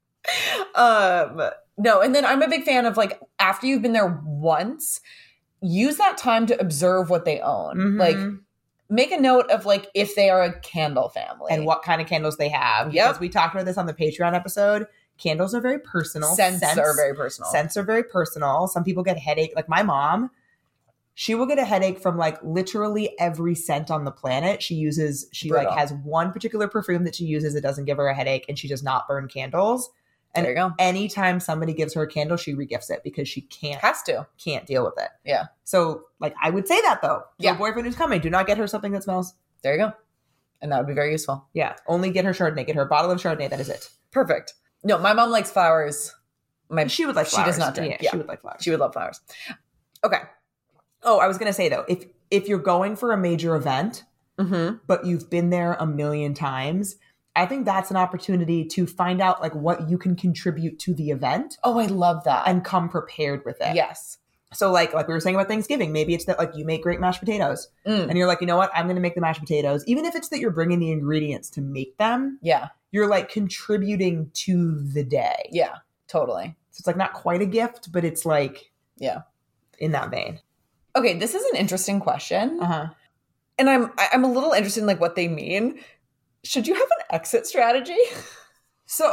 Um. No, and then I'm a big fan of like after you've been there once, use that time to observe what they own. Mhm. Like make a note of like if they are a candle family and what kind of candles they have. Yep. Because we talked about this on the Patreon episode. Candles are very personal. scents, are very personal. Scents are very personal. Some people get headache. Like my mom, she will get a headache from like literally every scent on the planet. She uses, she Brutal. like has one particular perfume that she uses that doesn't give her a headache and she does not burn candles. And There you go. anytime somebody gives her a candle, she regifts it because she can't Has to. can't deal with it. Yeah. So like I would say that though. Yeah. Your boyfriend who's coming, do not get her something that smells. There you go. And that would be very useful. Yeah. Only get her Chardonnay. Get her a bottle of Chardonnay. That is it. Perfect. No, my mom likes flowers. My She would like She flowers. does not drink. Yeah, Yeah. she would like flowers. she would love flowers. Okay. Oh, I was gonna say though, if if you're going for a major event, Mm-hmm. but you've been there a million times, I think that's an opportunity to find out like what you can contribute to the event Oh, I love that. and come prepared with it. yes. So like like we were saying about Thanksgiving, maybe it's that like you make great mashed potatoes Mm. and you're like, you know what, I'm gonna make the mashed potatoes, even if it's that you're bringing the ingredients to make them. Yeah. You're like contributing to the day. Yeah. Totally. So it's like not quite a gift, but it's like Yeah. in that vein. Okay, this is an interesting question. Uh huh. And I'm I- I'm a little interested in like what they mean. Should you have an exit strategy? So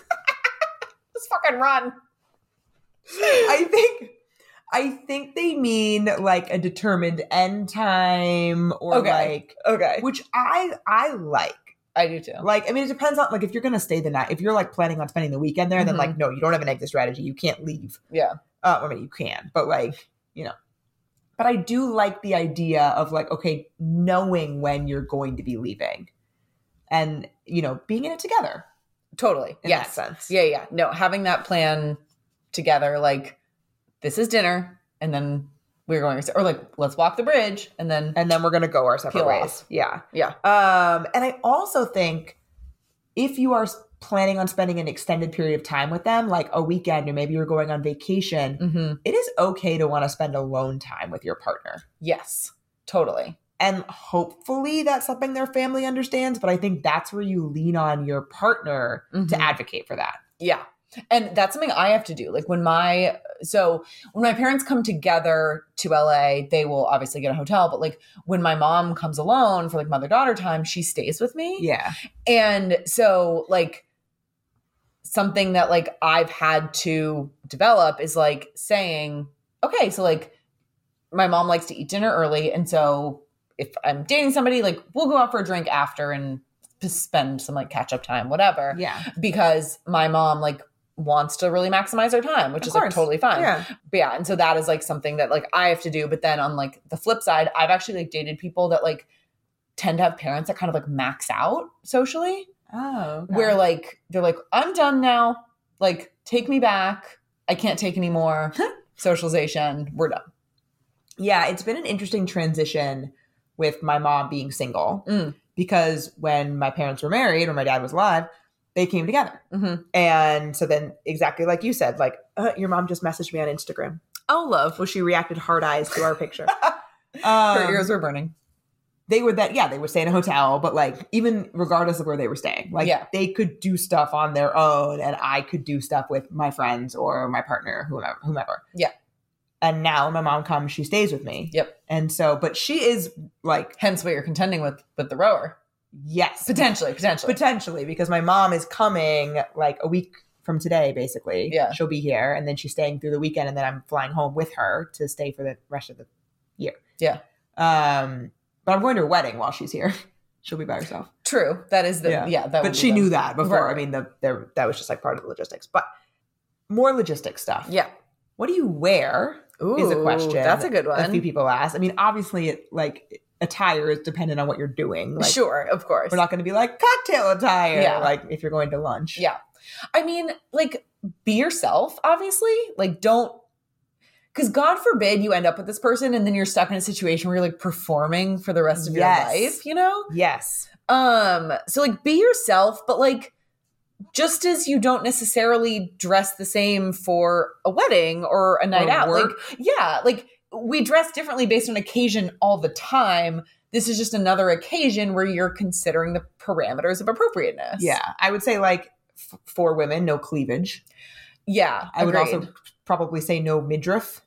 Just fucking run. I think I think they mean like a determined end time or Okay. like Okay. which I I like. I do too. Like I mean it depends on like if you're gonna stay the night, if you're like planning on spending the weekend there, then Mhm. like no, you don't have an exit strategy. You can't leave. Yeah. Uh, I mean you can, but like, you know. But I do like the idea of like, okay, knowing when you're going to be leaving and, you know, being in it together Totally. in Yes. that sense. Yeah, yeah. No, having that plan together, like this is dinner, and then we're going, or like let's walk the bridge, and then And then we're gonna go our separate Peel ways. off. Yeah. yeah, Um, and I also think if you are s- planning on spending an extended period of time with them, like a weekend or maybe you're going on vacation, mm-hmm. it is okay to want to spend alone time with your partner. Yes, totally. And hopefully that's something their family understands, but I think that's where you lean on your partner to Mhm. advocate for that. Yeah. And that's something I have to do. Like when my, so when my parents come together to L A, they will obviously get a hotel. But like when my mom comes alone for like mother daughter time, she stays with me. Yeah. And so like something that like I've had to develop is like saying, okay, so like my mom likes to eat dinner early. And so if I'm dating somebody, like we'll go out for a drink after and spend some like catch up time, whatever. Yeah. Because my mom like wants to really maximize her time, which Of is like course. totally fine. Yeah. But yeah, and so that is like something that like I have to do. But then on like the flip side, I've actually like dated people that like tend to have parents that kind of like max out socially, Oh. where like they're like, I'm done now. Like, take me back. I can't take any more socialization. We're done. Yeah, it's been an interesting transition with my mom being single Mm. because when my parents were married or my dad was alive, they came together. Mm-hmm. And so then exactly like you said, like, uh, your mom just messaged me on Instagram. Oh, love. Well, she reacted hard eyes to our picture. Her Um, ears were burning. they were that, yeah, they would stay in a hotel, but like, even regardless of where they were staying, like Yeah. they could do stuff on their own and I could do stuff with my friends or my partner, whomever, whomever. Yeah. And now my mom comes, she stays with me. Yep. And so, but she is like, Hence what you're contending with with the rower. yes, Potentially, potentially. potentially, because my mom is coming like a week from today, basically. Yeah. She'll be here and then she's staying through the weekend and then I'm flying home with her to stay for the rest of the year. Yeah. Um, but I'm going to her wedding while she's here. She'll be by herself. True. That is the, yeah, Yeah. that would But be she the- knew that before. Right. I mean, the there that was just like part of the logistics. But more logistic stuff. Yeah. What do you wear Ooh, is a question. That's a good A one. few people ask. I mean, obviously, it, like attire is dependent on what you're doing. Like, Sure, of course. we're not going to be like cocktail attire. Yeah. Like if you're going to lunch. Yeah. I mean, like, be yourself, obviously. Like, don't, because God forbid you end up with this person and then you're stuck in a situation where you're like performing for the rest of Yes. your life, you know? Yes. Um, so like be yourself, but like just as you don't necessarily dress the same for a wedding or a night Or out. work. Like, yeah, like we dress differently based on occasion all the time. This is just another occasion where you're considering the parameters of appropriateness. Yeah. I would say like f- for women, no cleavage. Yeah. I would agreed. also probably say no midriff.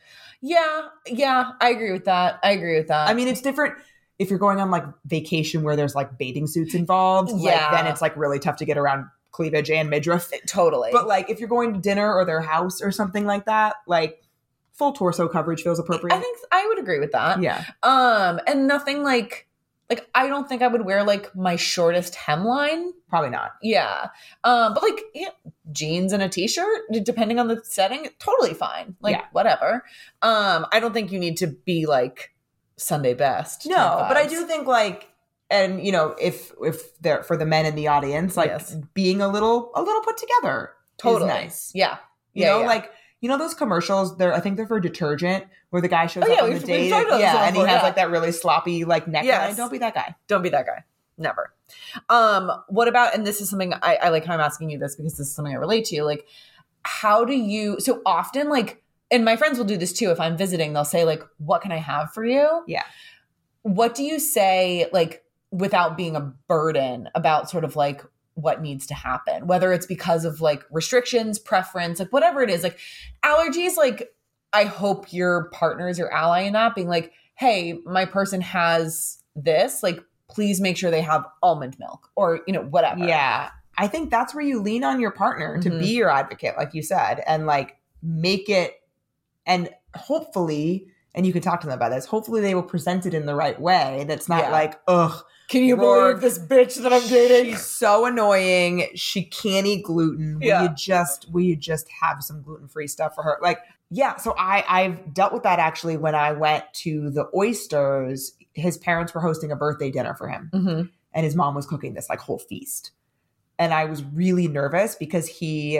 Yeah, yeah, I agree with that. I agree with that. I mean, it's different if you're going on like vacation where there's like bathing suits involved. Yeah. Like, then it's like really tough to get around cleavage and midriff. totally. But like if you're going to dinner or their house or something like that, like full torso coverage feels appropriate. I think I would agree with that. Yeah. Um, and nothing like like I don't think I would wear like my shortest hemline. Probably not. Yeah. Um, but like yeah, jeans and a t-shirt, depending on the setting, totally fine. Like Yeah. whatever. Um, I don't think you need to be like Sunday best. No, type but I vibes. do think like, and you know, if if they're for the men in the audience, like Yes. being a little a little put together Totally is nice. Yeah. You Yeah, know, yeah. like you know those commercials. They're I think they're for detergent where the guy shows Oh, up yeah, on we've- the we've date, talked about this yeah, one and he before, has yeah. like that really sloppy like neckline. Yes. Don't be that guy. Don't be that guy. Never. Um, what about, and this is something I, I like how I'm asking you this because this is something I relate to, like, how do you, so often, like, and my friends will do this too, if I'm visiting, they'll say, like, what can I have for you? Yeah. What do you say, like, without being a burden about sort of like what needs to happen, whether it's because of like restrictions, preference, like whatever it is, like allergies, like, I hope your partner is your ally in that, being like, hey, my person has this, like, please make sure they have almond milk or, you know, whatever. Yeah. I think that's where you lean on your partner to Mhm. be your advocate, like you said, and like make it, and hopefully, and you can talk to them about this, hopefully they will present it in the right way. That's not Yeah. like, ugh, Can you Rourke, believe this bitch that I'm dating? she's so annoying. She can't eat gluten. Will Yeah. you just, will you just have some gluten-free stuff for her? Like, yeah. So I, I've dealt with that actually when I went to the Oysters. His parents were hosting a birthday dinner for him. Mm-hmm. And his mom was cooking this like whole feast. And I was really nervous because he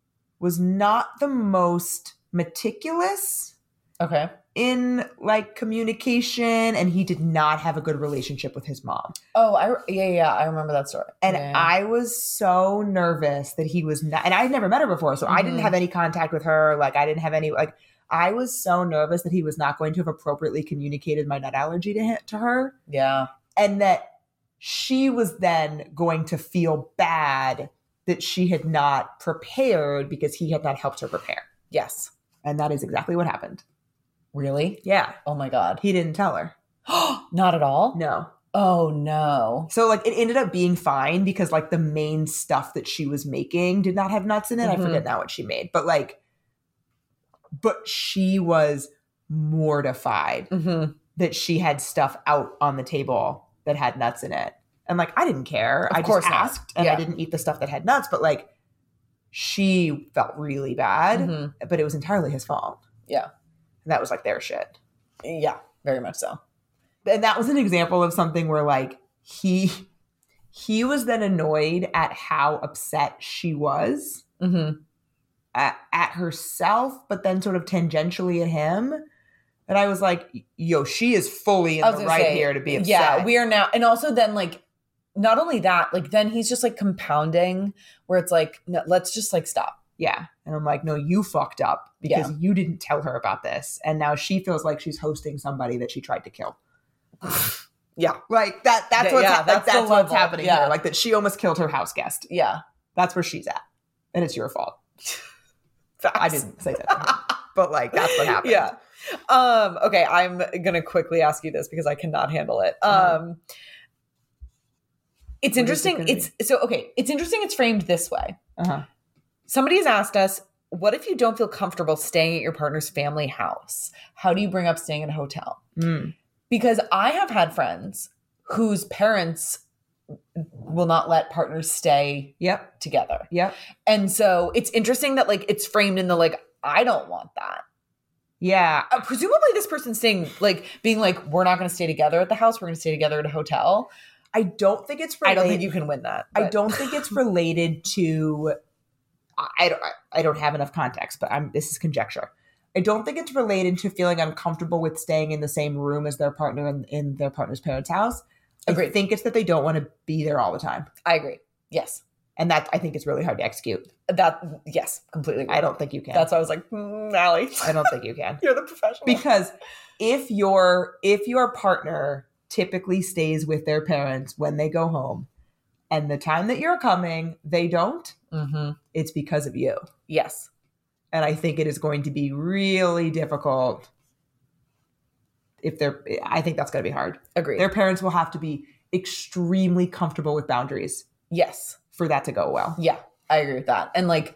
was not the most meticulous Okay. in like communication, and he did not have a good relationship with his mom. Oh, I yeah yeah I remember that story. And Yeah. I was so nervous that he was not, and I had never met her before, so I didn't Mhm. have any contact with her. Like I didn't have any like. I was so nervous that he was not going to have appropriately communicated my nut allergy to him, to her. yeah And that she was then going to feel bad that she had not prepared because he had not helped her prepare. yes And that is exactly what happened. really Yeah. oh my god He didn't tell her. not at all No. oh no So like it ended up being fine because like the main stuff that she was making did not have nuts in it. Mhm. I forget now what she made. But like, but she was mortified mm-hmm. that she had stuff out on the table that had nuts in it. And like, I didn't care. Of I course just not. asked and Yeah. I didn't eat the stuff that had nuts, but like she felt really bad, Mhm. but it was entirely his fault. Yeah. And that was like their shit. yeah very much so And that was an example of something where like he, he was then annoyed at how upset she was mm-hmm. at, at herself, but then sort of tangentially at him. And I was like, yo, she is fully in I was the gonna right say, here to be upset. yeah we are now, and also then like not only that, like then he's just like compounding where it's like no, let's just like stop. Yeah. And I'm like, no, you fucked up because Yeah. you didn't tell her about this. And now she feels like she's hosting somebody that she tried to kill. Yeah. Like that. That's Yeah, what's yeah, hap- like, that's the that's what's level. happening Yeah. here. Like that she almost killed her house guest. Yeah. That's where she's at, and it's your fault. Facts. I didn't say that, but like that's what happened. Yeah. Um, okay, I'm gonna quickly ask you this because I cannot handle it. Um Uh-huh. It's What is it interesting. gonna It's so okay, it's interesting it's framed this way. Uh-huh. Somebody has asked us, what if you don't feel comfortable staying at your partner's family house? How do you bring up staying in a hotel? Mm. Because I have had friends whose parents will not let partners stay Yep. together. Yep. And so it's interesting that like it's framed in the like, I don't want that. Yeah. Uh, presumably this person's saying like being like, we're not going to stay together at the house. We're going to stay together at a hotel. I don't think it's. I Related, don't think you can win that. I but- don't think it's related to. I don't. I don't have enough context, but I'm. This is conjecture. I don't think it's related to feeling uncomfortable with staying in the same room as their partner in, in their partner's parents' house. I Agreed. think it's that they don't want to be there all the time, I agree. Yes. and that I think it's really hard to execute. That, yes, completely agree. I don't think you can. That's why I was like, mm, Allie, I don't think you can. you're the professional. Because if your if your partner typically stays with their parents when they go home, and the time that you're coming they don't, mm-hmm. it's because of you. Yes. And I think it is going to be really difficult if they're. I think that's going to be hard. Agreed. Their parents will have to be extremely comfortable with boundaries yes. for that to go well. Yeah, I agree with that. And like,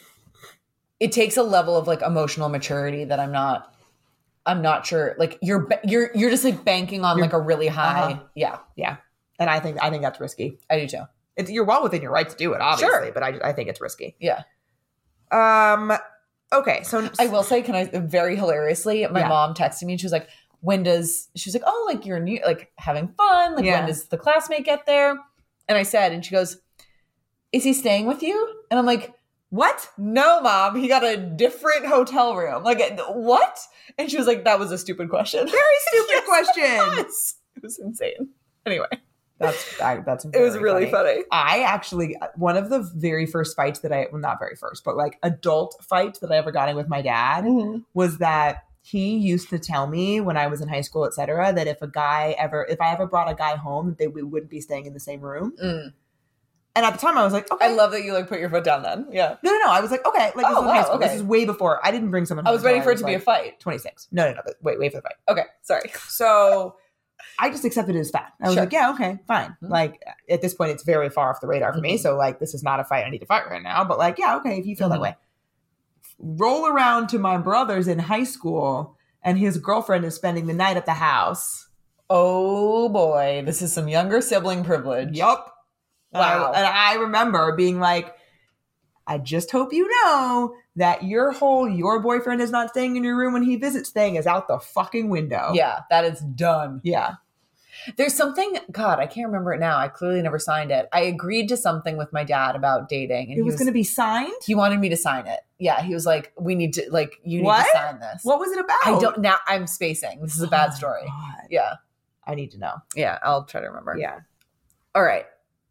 it takes a level of like emotional maturity that I'm not, I'm not sure. Like you're, ba- you're, you're just like banking on You're- like a really high. uh-huh. Yeah, Yeah, and I think I think that's risky. I do too. It's, you're well within your right to do it, obviously, Sure. but I I think it's risky. Yeah. Um. Okay, so I will say, can I very hilariously, my Yeah. mom texted me and she was like, when does, she was like, oh, like you're new, like having fun. Like Yeah. when does the classmate get there? And I said, and she goes, is he staying with you? And I'm like, what? no, mom, he got a different hotel room. Like, what? And she was like, that was a stupid question. Very stupid Yes, question. It was, it was insane. Anyway, That's I, that's. it was very really funny. I actually, one of the very first fights that I, well, not very first, but like adult fight that I ever got in with my dad was that he used to tell me when I was in high school, et cetera, that if a guy ever, if I ever brought a guy home, they we wouldn't be staying in the same room. Mm. And at the time I was like, okay. I love that you like put your foot down then. Yeah. No, no, no. I was like, okay. Like, this Oh, was in high wow, school. This okay. is way before. I didn't bring someone I home was ready until for it to be a like fight. twenty-six. No, no, no. Wait, wait for the fight. Okay. Sorry. So I just accepted it as fact. I was Sure. like, yeah, okay, fine. Mhm. Like at this point, it's very far off the radar for me. Mhm. So like, this is not a fight I need to fight right now. But like, yeah, okay, if you feel Mhm. that way. Roll around to my brother's in high school, and his girlfriend is spending the night at the house. Oh boy, this is some younger sibling privilege. Yup. Wow. And I remember being like, I just hope you know that your whole your boyfriend is not staying in your room when he visits thing is out the fucking window. Yeah, that is done. Yeah. There's something, God, I can't remember it now. I clearly never signed it. I agreed to something with my dad about dating. And It he was, going to be signed? He wanted me to sign it. Yeah, he was like, we need to, like, you need What? to sign this. What was it about? I don't, now I'm spacing. This is a Oh bad my story. God. Yeah. I need to know. Yeah, I'll try to remember. Yeah. All right.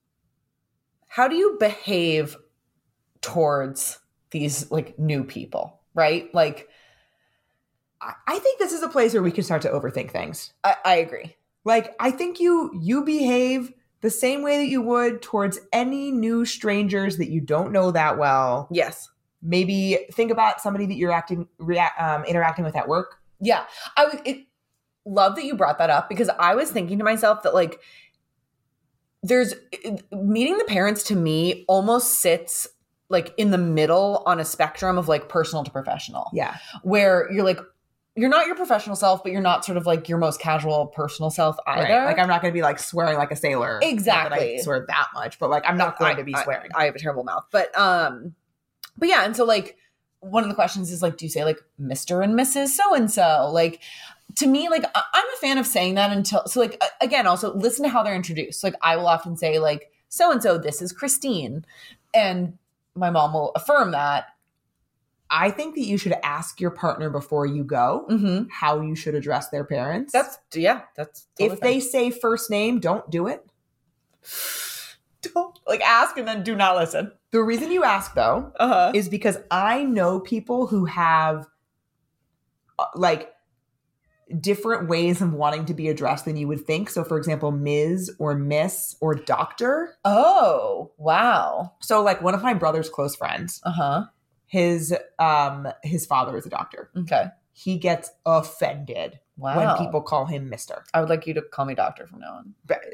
How do you behave towards these, like, new people, right? Like, I I think this is a place where we can start to overthink things. I, I agree. Like, I think you you behave the same way that you would towards any new strangers that you don't know that well. Yes. Maybe think about somebody that you're acting react, um, interacting with at work. Yeah. I would it, love that you brought that up because I was thinking to myself that, like, there's meeting the parents to me almost sits like in the middle on a spectrum of like personal to professional. Yeah. Where you're like, you're not your professional self, but you're not sort of like your most casual personal self either. Right. Like, I'm not going to be like swearing like a sailor. Not that Exactly. I swear that much, but like, I'm not going I- to be I- swearing. I, have a terrible mouth. But um but yeah, and so like one of the questions is like, do you say like Mister and Missus So-and-so? Like to me, like I- I'm a fan of saying that until so like a- again, also listen to how they're introduced. Like I will often say like so-and-so, this is Christine. And my mom will affirm that. I think that you should ask your partner before you go Mm-hmm. how you should address their parents. That's yeah, that's totally if they say first name, don't do it. fine. Don't like ask and then do not listen. The reason you ask though Uh-huh. is because I know people who have uh, like different ways of wanting to be addressed than you would think. So for example, Miz or Miss or Doctor. Oh, wow. So like one of my brother's close friends, Uh-huh. his um his father is a doctor. Okay. He gets offended Wow. when people call him Mister. I would like you to call me doctor from now on. But-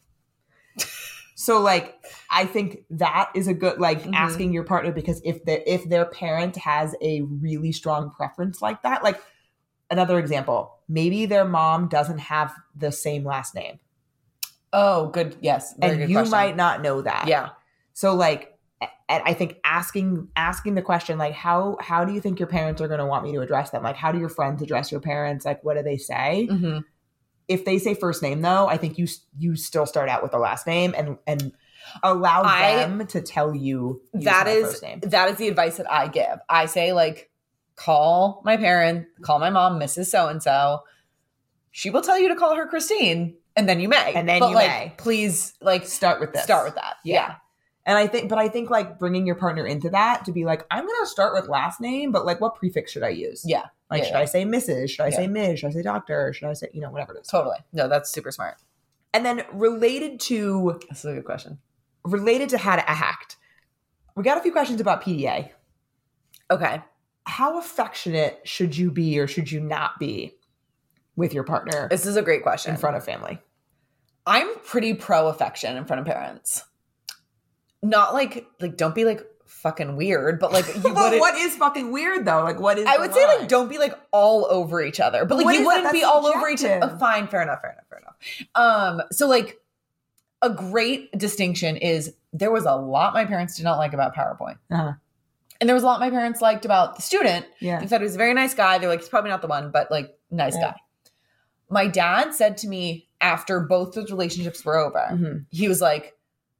So like I think that is a good like Mhm. asking your partner, because if the if their parent has a really strong preference like that, like another example, maybe their mom doesn't have the same last name. Oh, good. Yes. Very And good you question. might not know that. Yeah. So like and I think asking asking the question like how how do you think your parents are going to want me to address them? Like how do your friends address your parents? Like what do they say? Mm-hmm. If they say first name though, I think you you still start out with the last name and and allow I- them to tell you use That my is first name. that is the advice that I give. I say like, call my parent, call my mom, Missus So-and-so. She will tell you to call her Christine, and then you may. And then but you like, may. Please, like, Start with this. start with that. Yeah. And I think, but I think like bringing your partner into that to be like, I'm going to start with last name, but like what prefix should I use? Yeah. Like, Yeah, should yeah. I say Missus? Should I Yeah. say Miz? Should I say Doctor? Should I say, you know, whatever it is. Totally. No, that's super smart. And then related to, That's a good question. related to how to act, we got a few questions about P D A. Okay. How affectionate should you be or should you not be with your partner This is a great question. in front of family? I'm pretty pro affection in front of parents. Not like, like, don't be like fucking weird, but like, you But wouldn't. what is fucking weird though? Like what is I the would say like line? don't be like all over each other, but like What you is that? wouldn't be That's all over each other. subjective. Oh, fine, fair enough, fair enough, fair enough. Um, so like a great distinction is there was a lot my parents did not like about PowerPoint, Uh-huh. and there was a lot my parents liked about the student. Yeah. They thought he was a very nice guy. They're like, he's probably not the one, but like nice Yeah. guy. My dad said to me after both those relationships were over, Mhm. he was like,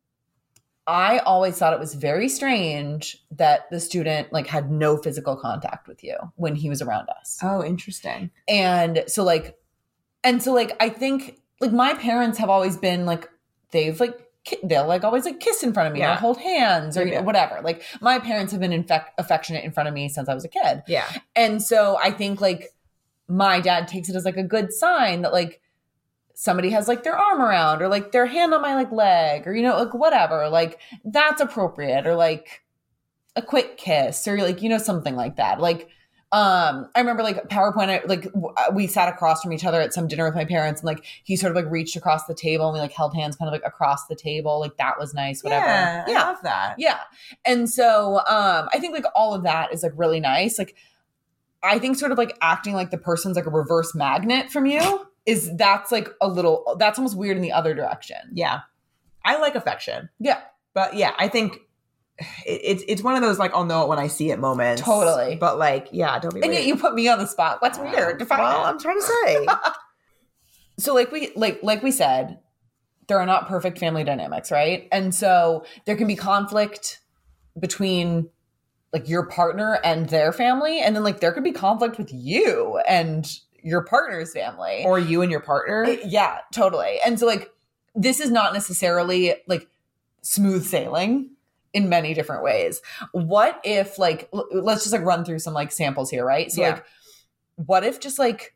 I always thought it was very strange that the student like had no physical contact with you when he was around us. Oh, interesting. And so like, and so like, I think like my parents have always been like, they've like, ki- they'll like always like kiss in front of me Yeah. or hold hands or you Yeah. know, whatever. Like my parents have been infec- affectionate in front of me since I was a kid. Yeah. And so I think like my dad takes it as like a good sign that like somebody has like their arm around or like their hand on my like leg or, you know, like whatever, like that's appropriate or like a quick kiss or like, you know, something like that. Like, um, I remember like PowerPoint, I, like w- we sat across from each other at some dinner with my parents and like he sort of like reached across the table and we like held hands kind of like across the table. Like that was nice, whatever. Yeah, I yeah. love that. Yeah. And so um I think like all of that is like really nice. Like I think sort of like acting like the person's like a reverse magnet from you is that's like a little that's almost weird in the other direction. Yeah. I like affection. Yeah. But yeah, I think it, it's it's one of those like I'll know it when I see it moments. Totally. But like, yeah, don't be And weird. yet you put me on the spot. What's weird? Define Well, it. I'm trying to say. So like we like like we said, there are not perfect family dynamics, right? And so there can be conflict between like your partner and their family, and then like there could be conflict with you and your partner's family. Or you and your partner. It- yeah, totally. And so like this is not necessarily like smooth sailing in many different ways. What if like l- let's just like run through some like samples here, right? So Yeah. like what if just like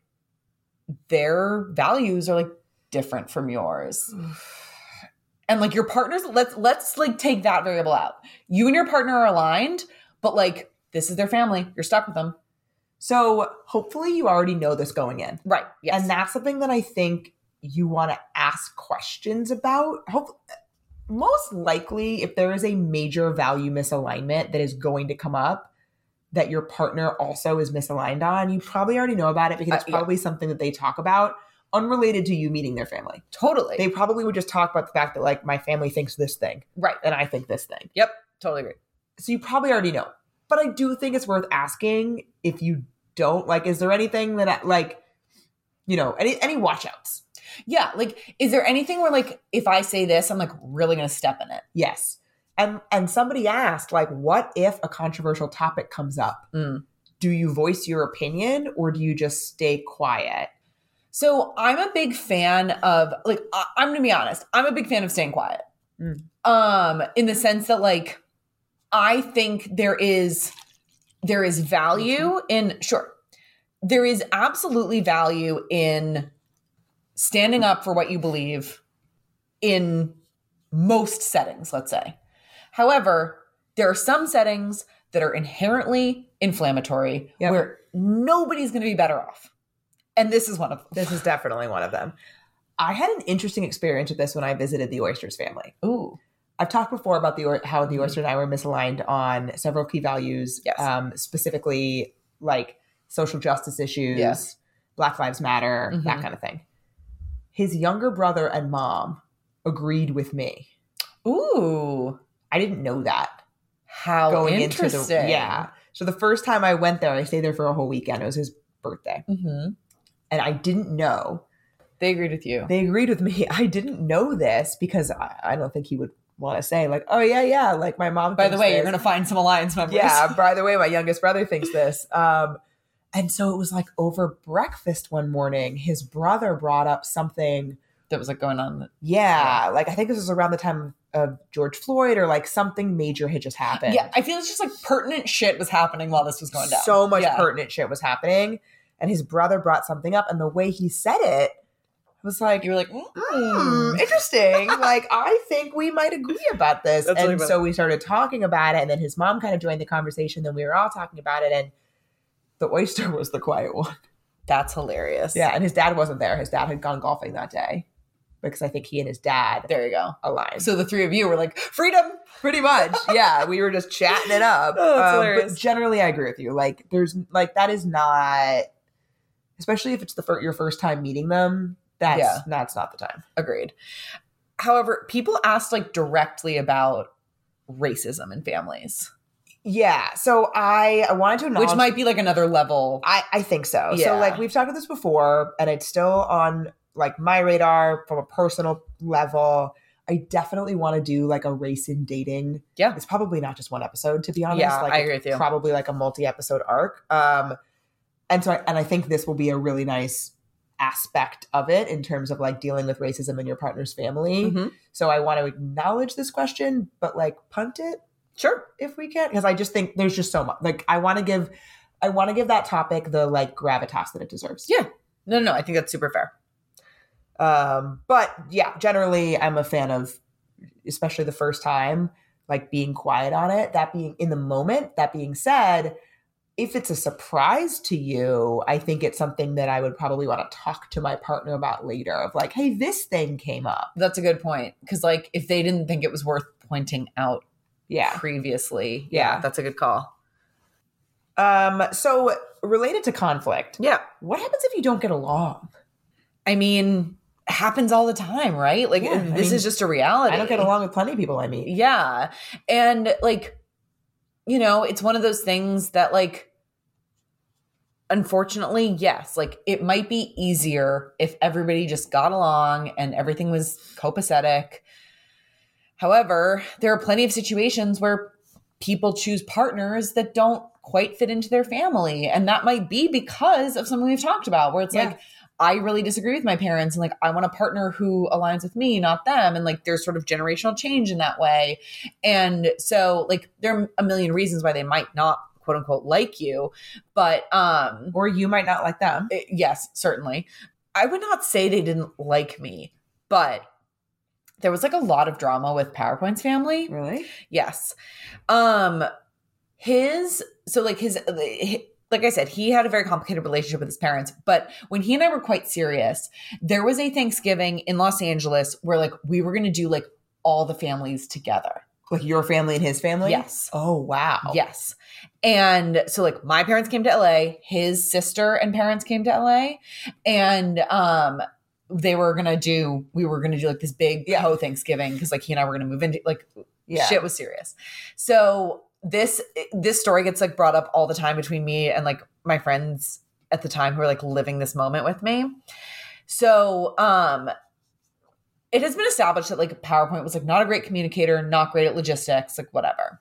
their values are like different from yours? And like your partners, let's let's like take that variable out. You and your partner are aligned, but like this is their family. You're stuck with them. So hopefully you already know this going in. Right. Yes. And that's something that I think you want to ask questions about. Hope, most likely, if there is a major value misalignment that is going to come up that your partner also is misaligned on, you probably already know about it because it's Uh, yeah. probably something that they talk about unrelated to you meeting their family. totally. They probably would just talk about the fact that like my family thinks this thing right. and I think this thing. Yep. Totally agree. So you probably already know. But I do think it's worth asking if you don't. Like, is there anything that, I, like, you know, any any watch outs? Yeah. Like, is there anything where like if I say this, I'm like really gonna step in it? Yes. And and somebody asked, like, what if a controversial topic comes up? Mm. Do you voice your opinion or do you just stay quiet? So I'm a big fan of like I- I'm gonna be honest. I'm a big fan of staying quiet. Mm. Um, in the sense that like I think there is there is value in sure. there is absolutely value in standing up for what you believe in most settings, let's say. However, there are some settings that are inherently inflammatory Yep. where nobody's going to be better off. And this is one of them. This is definitely one of them. I had an interesting experience with this when I visited the Oysters family. Ooh. I've talked before about the how the Oysters and I were misaligned on several key values, Yes. um, specifically like social justice issues, Yes. Black Lives Matter, Mhm. that kind of thing. His younger brother and mom agreed with me. Ooh. I didn't know that. How going into interesting. the yeah. So the first time I went there, I stayed there for a whole weekend. It was his birthday, Mm-hmm. and I didn't know. They agreed with you. They agreed with me. I didn't know this because I, I don't think he would want to say like, oh yeah, yeah, like my mom. By the thinks way, this. you're going to find some alliance members. Yeah. By the way, my youngest brother thinks this. Um, and so it was like over breakfast one morning, his brother brought up something. that was like going on. Yeah, like I think this was around the time of George Floyd or like something major had just happened. Yeah, I feel it's just like pertinent shit was happening while this was going down. So much Yeah. pertinent shit was happening. And his brother brought something up, and the way he said it was like, You were like, hmm, mm. interesting. Like, I think we might agree about this. That's and really so we started talking about it, and then his mom kind of joined the conversation. Then we were all talking about it, and the oyster was the quiet one. That's hilarious. Yeah, and his dad wasn't there. His dad had gone golfing that day because I think he and his dad There you go. aligned. So the three of you were like, freedom. Pretty much. Yeah, we were just chatting it up. Oh, that's Um, hilarious. But generally, I agree with you. Like, there's like that is not, especially if it's the fir- your first time meeting them. That's Yeah. that's not the time. Agreed. However, people asked like directly about racism in families, Yeah. So I, I wanted to acknowledge, which might be like another level. I I think so. Yeah. So like we've talked about this before, and it's still on like my radar from a personal level. I definitely want to do like a race in dating. Yeah. It's probably not just one episode, to be honest. Yeah, like, I agree with you. Probably like a multi-episode arc. Um, and so, I, and I think this will be a really nice aspect of it in terms of like dealing with racism in your partner's family. Mhm. So I want to acknowledge this question, but like punt it Sure. if we can, because I just think there's just so much. Like I want to give, I want to give that topic the like gravitas that it deserves. Yeah. No, no, I think that's super fair. Um, but yeah, generally I'm a fan of, especially the first time, like being quiet on it, that being in the moment. That being said, if it's a surprise to you, I think it's something that I would probably want to talk to my partner about later of like, hey, this thing came up. That's a good point. Because like if they didn't think it was worth pointing out Yeah. previously, yeah, Yeah. that's a good call. Um, so related to conflict, Yeah. what happens if you don't get along? I mean, it happens all the time, right? Like Yeah, I this mean, is just a reality. I don't get along with plenty of people I meet. Yeah. And like, you know, it's one of those things that like, unfortunately, yes, like it might be easier if everybody just got along and everything was copacetic. However, there are plenty of situations where people choose partners that don't quite fit into their family. And that might be because of something we've talked about, where it's Yeah. like, I really disagree with my parents and like I want a partner who aligns with me, not them. And like there's sort of generational change in that way. And so like there are a million reasons why they might not quote unquote like you. But um Or you might not like them. it- yes, certainly. I would not say they didn't like me, but there was like a lot of drama with PowerPoint's family. Really? Yes. Um his so like his like I said, he had a very complicated relationship with his parents, but when he and I were quite serious, there was a Thanksgiving in Los Angeles where like we were going to do like all the families together. Like your family and his family? Yes. Oh, wow. Yes. And so like my parents came to L A, his sister and parents came to L A, and um they were going to do we were going to do like this big Yeah. ho Thanksgiving cuz like he and I were going to move into like Yeah. shit was serious. So this this story gets like brought up all the time between me and like my friends at the time who are like living this moment with me. So um it has been established that like PowerPoint was like not a great communicator, not great at logistics, like whatever.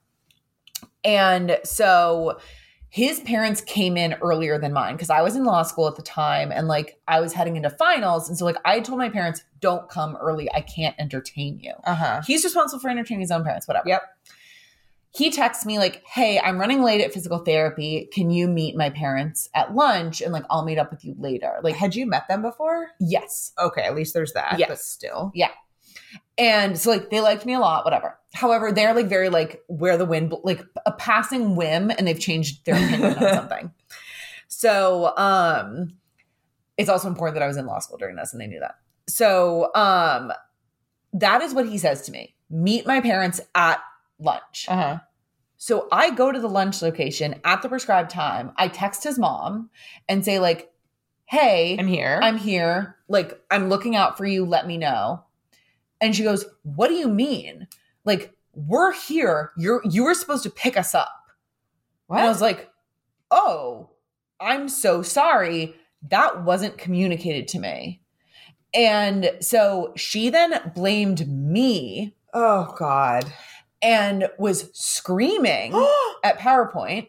And so his parents came in earlier than mine because I was in law school at the time and like I was heading into finals. And so like I told my parents, don't come early. I can't entertain you. Uh-huh. He's responsible for entertaining his own parents, whatever. Yep. he texts me like, hey, I'm running late at physical therapy. Can you meet my parents at lunch? And like, I'll meet up with you later. Like, Had you met them before? yes. Okay, at least there's that. Yes. But still. Yeah. And so like, they liked me a lot, whatever. However, they're like very like where the wind, like a passing whim, and they've changed their opinion on something. So, um, it's also important that I was in law school during this and they knew that. So, um, that is what he says to me. Meet my parents at lunch. Uh-huh. So I go to the lunch location at the prescribed time. I text his mom and say like, hey, I'm here. I'm here. Like, I'm looking out for you. Let me know. And she goes, what do you mean? Like, we're here. You're, you were supposed to pick us up. What? And I was like, oh, I'm so sorry. That wasn't communicated to me. And so she then blamed me Oh, God. and was screaming at PowerPoint.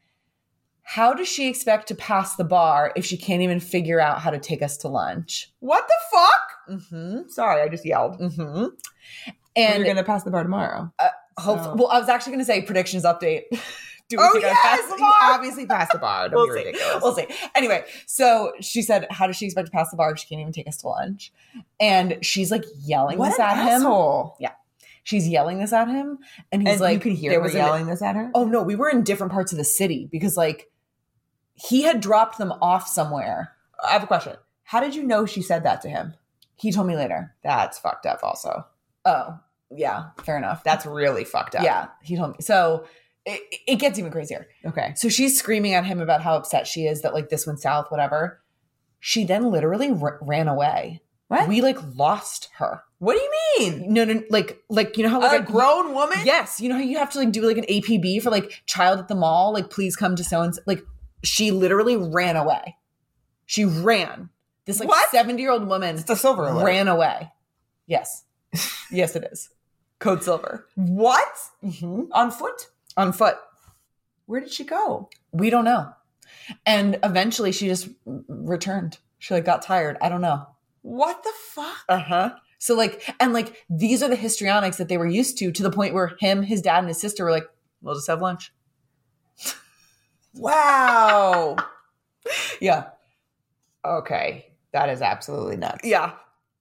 How does she expect to pass the bar if she can't even figure out how to take us to lunch? What the fuck? Mm-hmm. Sorry, I just yelled. Mm-hmm. And And you're going to pass the bar tomorrow. uh, hope, so- well, I was actually going to say predictions update. Do we Oh, think I yes! passed the You bar? obviously passed the bar. Don't We'll be see. ridiculous. We'll see. Anyway, so she said, how does she expect to pass the bar if she can't even take us to lunch? And she's like yelling What this an at asshole. him. She's yelling this at him. And he's And like, you could hear there her was an- yelling this at her? Oh no, we were in different parts of the city because like he had dropped them off somewhere. I have a question. How did you know she said that to him? He told me later. That's fucked up also. Oh, yeah, fair enough. That's really fucked up. yeah, he told me. So it, it gets even crazier. Okay. So she's screaming at him about how upset she is that like this went south, whatever. She then literally r- ran away. What? We like lost her. What do you mean? No, no, like, like you know how like A grown woman? Yes, you know how you have to like do like an A P B for like child at the mall, like please come to so and so. Like she literally ran away. She ran. This like What? seventy year old woman It's a silver alert. ran away. Yes, yes, it is. Code silver. What? Mm-hmm. On foot? On foot. Where did she go? We don't know. And eventually, she just returned. She like got tired. I don't know. What the fuck? Uh huh. So like, and like, these are the histrionics that they were used to, to the point where him, his dad, and his sister were like, "We'll just have lunch." Wow. Yeah. Okay. That is absolutely nuts. Yeah.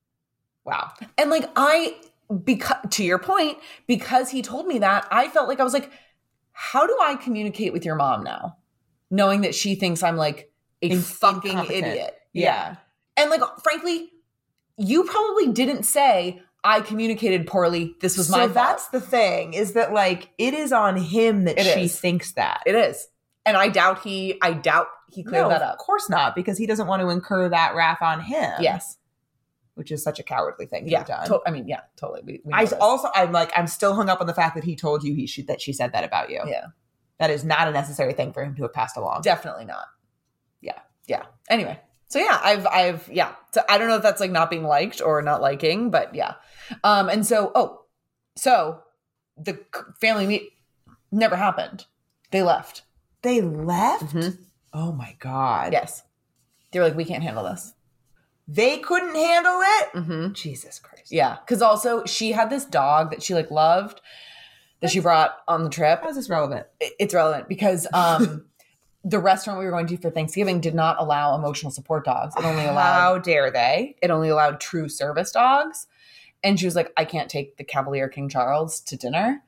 Wow. And like, I, because to your point, because he told me that, I felt like I was like, how do I communicate with your mom now, knowing that she thinks I'm like a In- fucking incompetent. idiot? Yeah. And like, frankly, you probably didn't say I communicated poorly. This was so my fault. that's the thing, is that like it is on him that It she is. thinks that. It is. And I doubt he, I doubt he cleared No, that of up. course not, because he doesn't want to incur that wrath on him. Yes. Which is such a cowardly thing to Yeah. have done. To- I mean, yeah, totally. We, we know I this. also, I'm like, I'm still hung up on the fact that he told you he should, that she said that about you. Yeah. That is not a necessary thing for him to have passed along. Definitely not. Yeah. Yeah. Anyway. So yeah, I've, I've, yeah. So I don't know if that's like not being liked or not liking, but yeah. Um, and so, oh, so the c- family meet never happened. They left. They left? Mhm. Oh my God. Yes. They were like, we can't handle this. They couldn't handle it? Mm-hmm. Jesus Christ. Yeah. Cause also she had this dog that she like loved that she brought on the trip. How is this relevant? It- It's relevant because, um, the restaurant we were going to for Thanksgiving did not allow emotional support dogs. It only allowed How dare they? it only allowed true service dogs. And she was like, I can't take the Cavalier King Charles to dinner.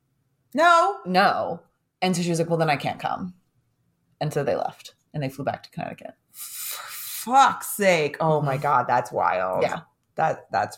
No. No. And so she was like, well, then I can't come. And so they left and they flew back to Connecticut. For fuck's sake. Oh my God, that's wild. Yeah. That that's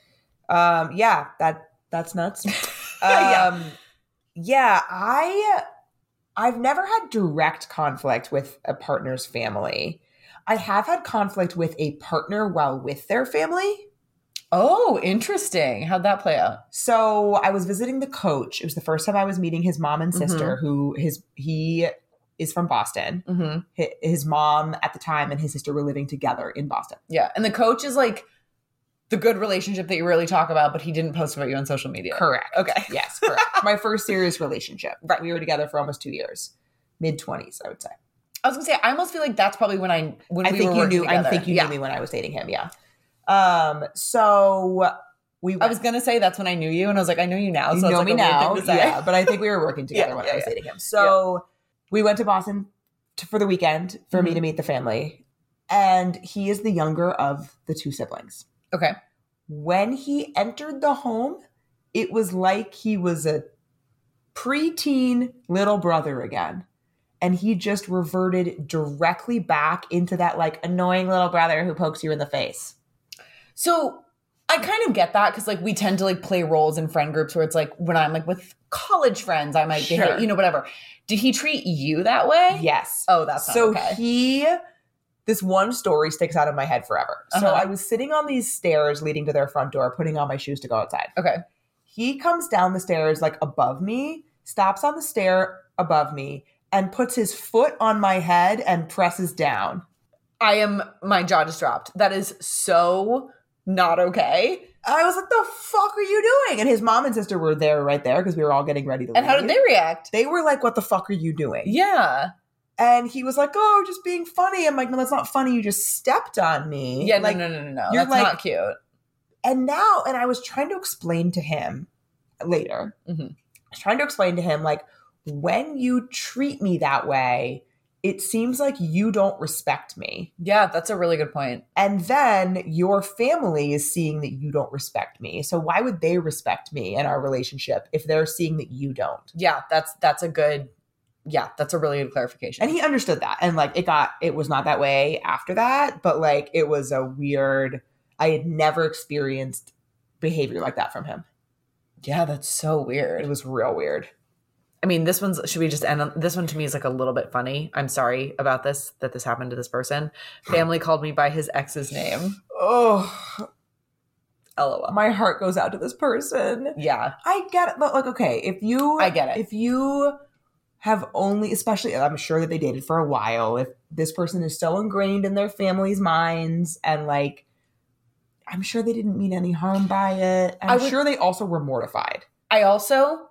um yeah, that that's nuts. um Yeah. yeah, I I've never had direct conflict with a partner's family. I have had conflict with a partner while with their family. Oh, interesting. How'd that play out? So I was visiting the coach. It was the first time I was meeting his mom and sister, who his he is from Boston. Mm-hmm. Hi- His mom at the time and his sister were living together in Boston. Yeah. And the coach is like the good relationship that you really talk about, but he didn't post about you on social media. Correct. Okay. Yes, correct. My first serious relationship. Right. We were together for almost two years. Mid twenties, I would say. I was gonna say, I almost feel like that's probably when I when I we think were you working knew. together. I think you yeah. knew me when I was dating him. Yeah. Um. So we I went, was gonna say that's when I knew you, and I was like, I know you now. So you it's know like me a weird now. thing to say. Yeah, but I think we were working together Yeah, when yeah, I was yeah. dating him. So we went to Boston to, for the weekend for Mhm. me to meet the family. And he is the younger of the two siblings. Okay. When he entered the home, it was like he was a preteen little brother again. And he just reverted directly back into that like annoying little brother who pokes you in the face. So I kind of get that because like we tend to like play roles in friend groups where it's like when I'm like with college friends, I might Sure. behave, you know, whatever. Did he treat you that way? Yes. Oh, that's not so okay. he, this one story sticks out of my head forever. So Uh-huh. I was sitting on these stairs leading to their front door, putting on my shoes to go outside. Okay. He comes down the stairs like above me, stops on the stair above me, and puts his foot on my head and presses down. I am, my jaw just dropped. That is so not okay. I was like, the fuck are you doing? And his mom and sister were there right there because we were all getting ready to leave. And how did they react? They were like, what the fuck are you doing? Yeah. And he was like, oh, just being funny. I'm like, no, that's not funny. You just stepped on me. Yeah, like, no, no, no, no, no. you're That's like- not cute. And now, and I was trying to explain to him later, Mhm. I was trying to explain to him, like, when you treat me that way, it seems like you don't respect me. Yeah, that's a really good point. And then your family is seeing that you don't respect me. So why would they respect me and our relationship if they're seeing that you don't? Yeah, that's that's a good, yeah, that's a really good clarification. And he understood that. And like it got, it was not that way after that, but like it was a weird, I had never experienced behavior like that from him. yeah, that's so weird. It was real weird. I mean, this one's, should we just end on, this one to me is like a little bit funny. I'm sorry about this, that this happened to this person. Family called me by his ex's name. Oh, LOL. my heart goes out to this person. Yeah. I get it. But like, okay, if you, I get it. If you have only, especially, I'm sure that they dated for a while. If this person is so ingrained in their family's minds and like, I'm sure they didn't mean any harm by it. I'm I would- sure they also were mortified. I also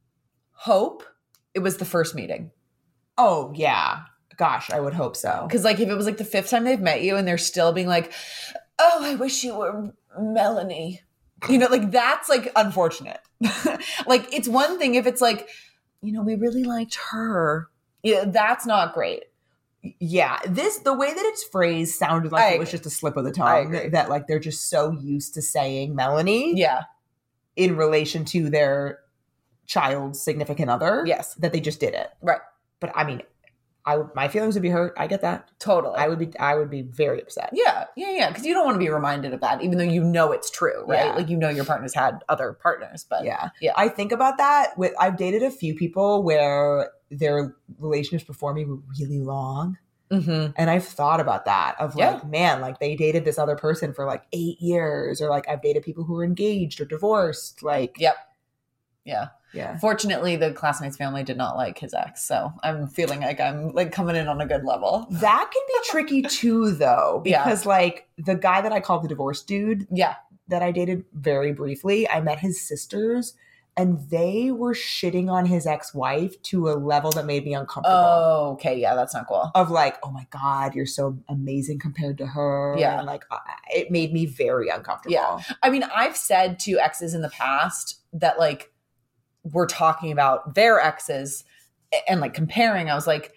hope it was the first meeting. Oh, yeah. Gosh, I would hope so. Because like if it was like the fifth time they've met you and they're still being like, oh, I wish you were Melanie. You know, like that's like unfortunate. Like it's one thing if it's like, you know, we really liked her. Yeah, that's not great. Yeah, this, the way that it's phrased sounded like I it was agree. just a slip of the I tongue. agree. That like they're just so used to saying Melanie Yeah. in relation to their child's significant other. Yes. That they just did it. Right. But I mean, I would- my feelings would be hurt. I get that. Totally. I would be I would be very upset. Yeah, yeah, yeah. Because you don't want to be reminded of that, even though you know it's true, right? Yeah. Like you know your partner's had other partners, but Yeah. Yeah. I think about that with I've dated a few people where their relationships before me were really long. Mhm. And I've thought about that of Yeah. like, man, like they dated this other person for like eight years, or like I've dated people who were engaged or divorced. Like, Yep. Yeah. yeah. Fortunately, the classmate's family did not like his ex, so I'm feeling like I'm like coming in on a good level. That can be tricky too, though, Yeah. because like the guy that I called the divorce dude Yeah. that I dated very briefly, I met his sisters and they were shitting on his ex-wife to a level that made me uncomfortable. Oh, okay. Yeah, that's not cool. Of like, oh my God, you're so amazing compared to her. Yeah. And like, I- it made me very uncomfortable. Yeah. I mean, I've said to exes in the past that like we're talking about their exes and like comparing. I was like,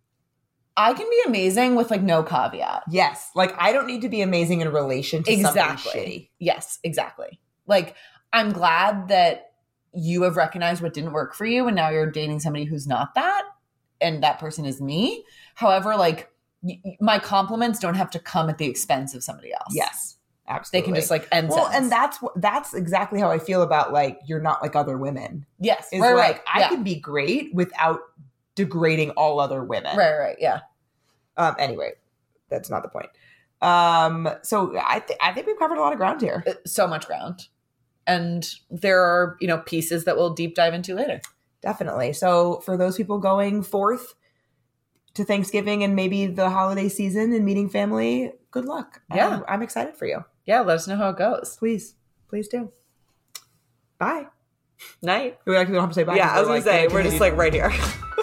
I can be amazing with like no caveat. Yes. Like, I don't need to be amazing in relation to somebody Exactly. shitty. Yes, exactly. Like, I'm glad that you have recognized what didn't work for you and now you're dating somebody who's not that and that person is me. However, like y- y- my compliments don't have to come at the expense of somebody else. Yes. They Absolutely. can just like end Well, sentence. and that's wh- that's exactly how I feel about like you're not like other women. yes, Is right, like right. I yeah. can be great without degrading all other women. right, right, yeah. Um. Anyway, that's not the point. Um. So I th- I think we've covered a lot of ground here. Uh, So much ground. And there are, you know, pieces that we'll deep dive into later. Definitely. So for those people going forth to Thanksgiving and maybe the holiday season and meeting family, good luck. Yeah. I'm, I'm excited for you. Yeah, let us know how it goes. Please, please do. Bye. Night. We actually don't have to say bye. Yeah, I was We're gonna like, say, gonna we're just continue. like right here.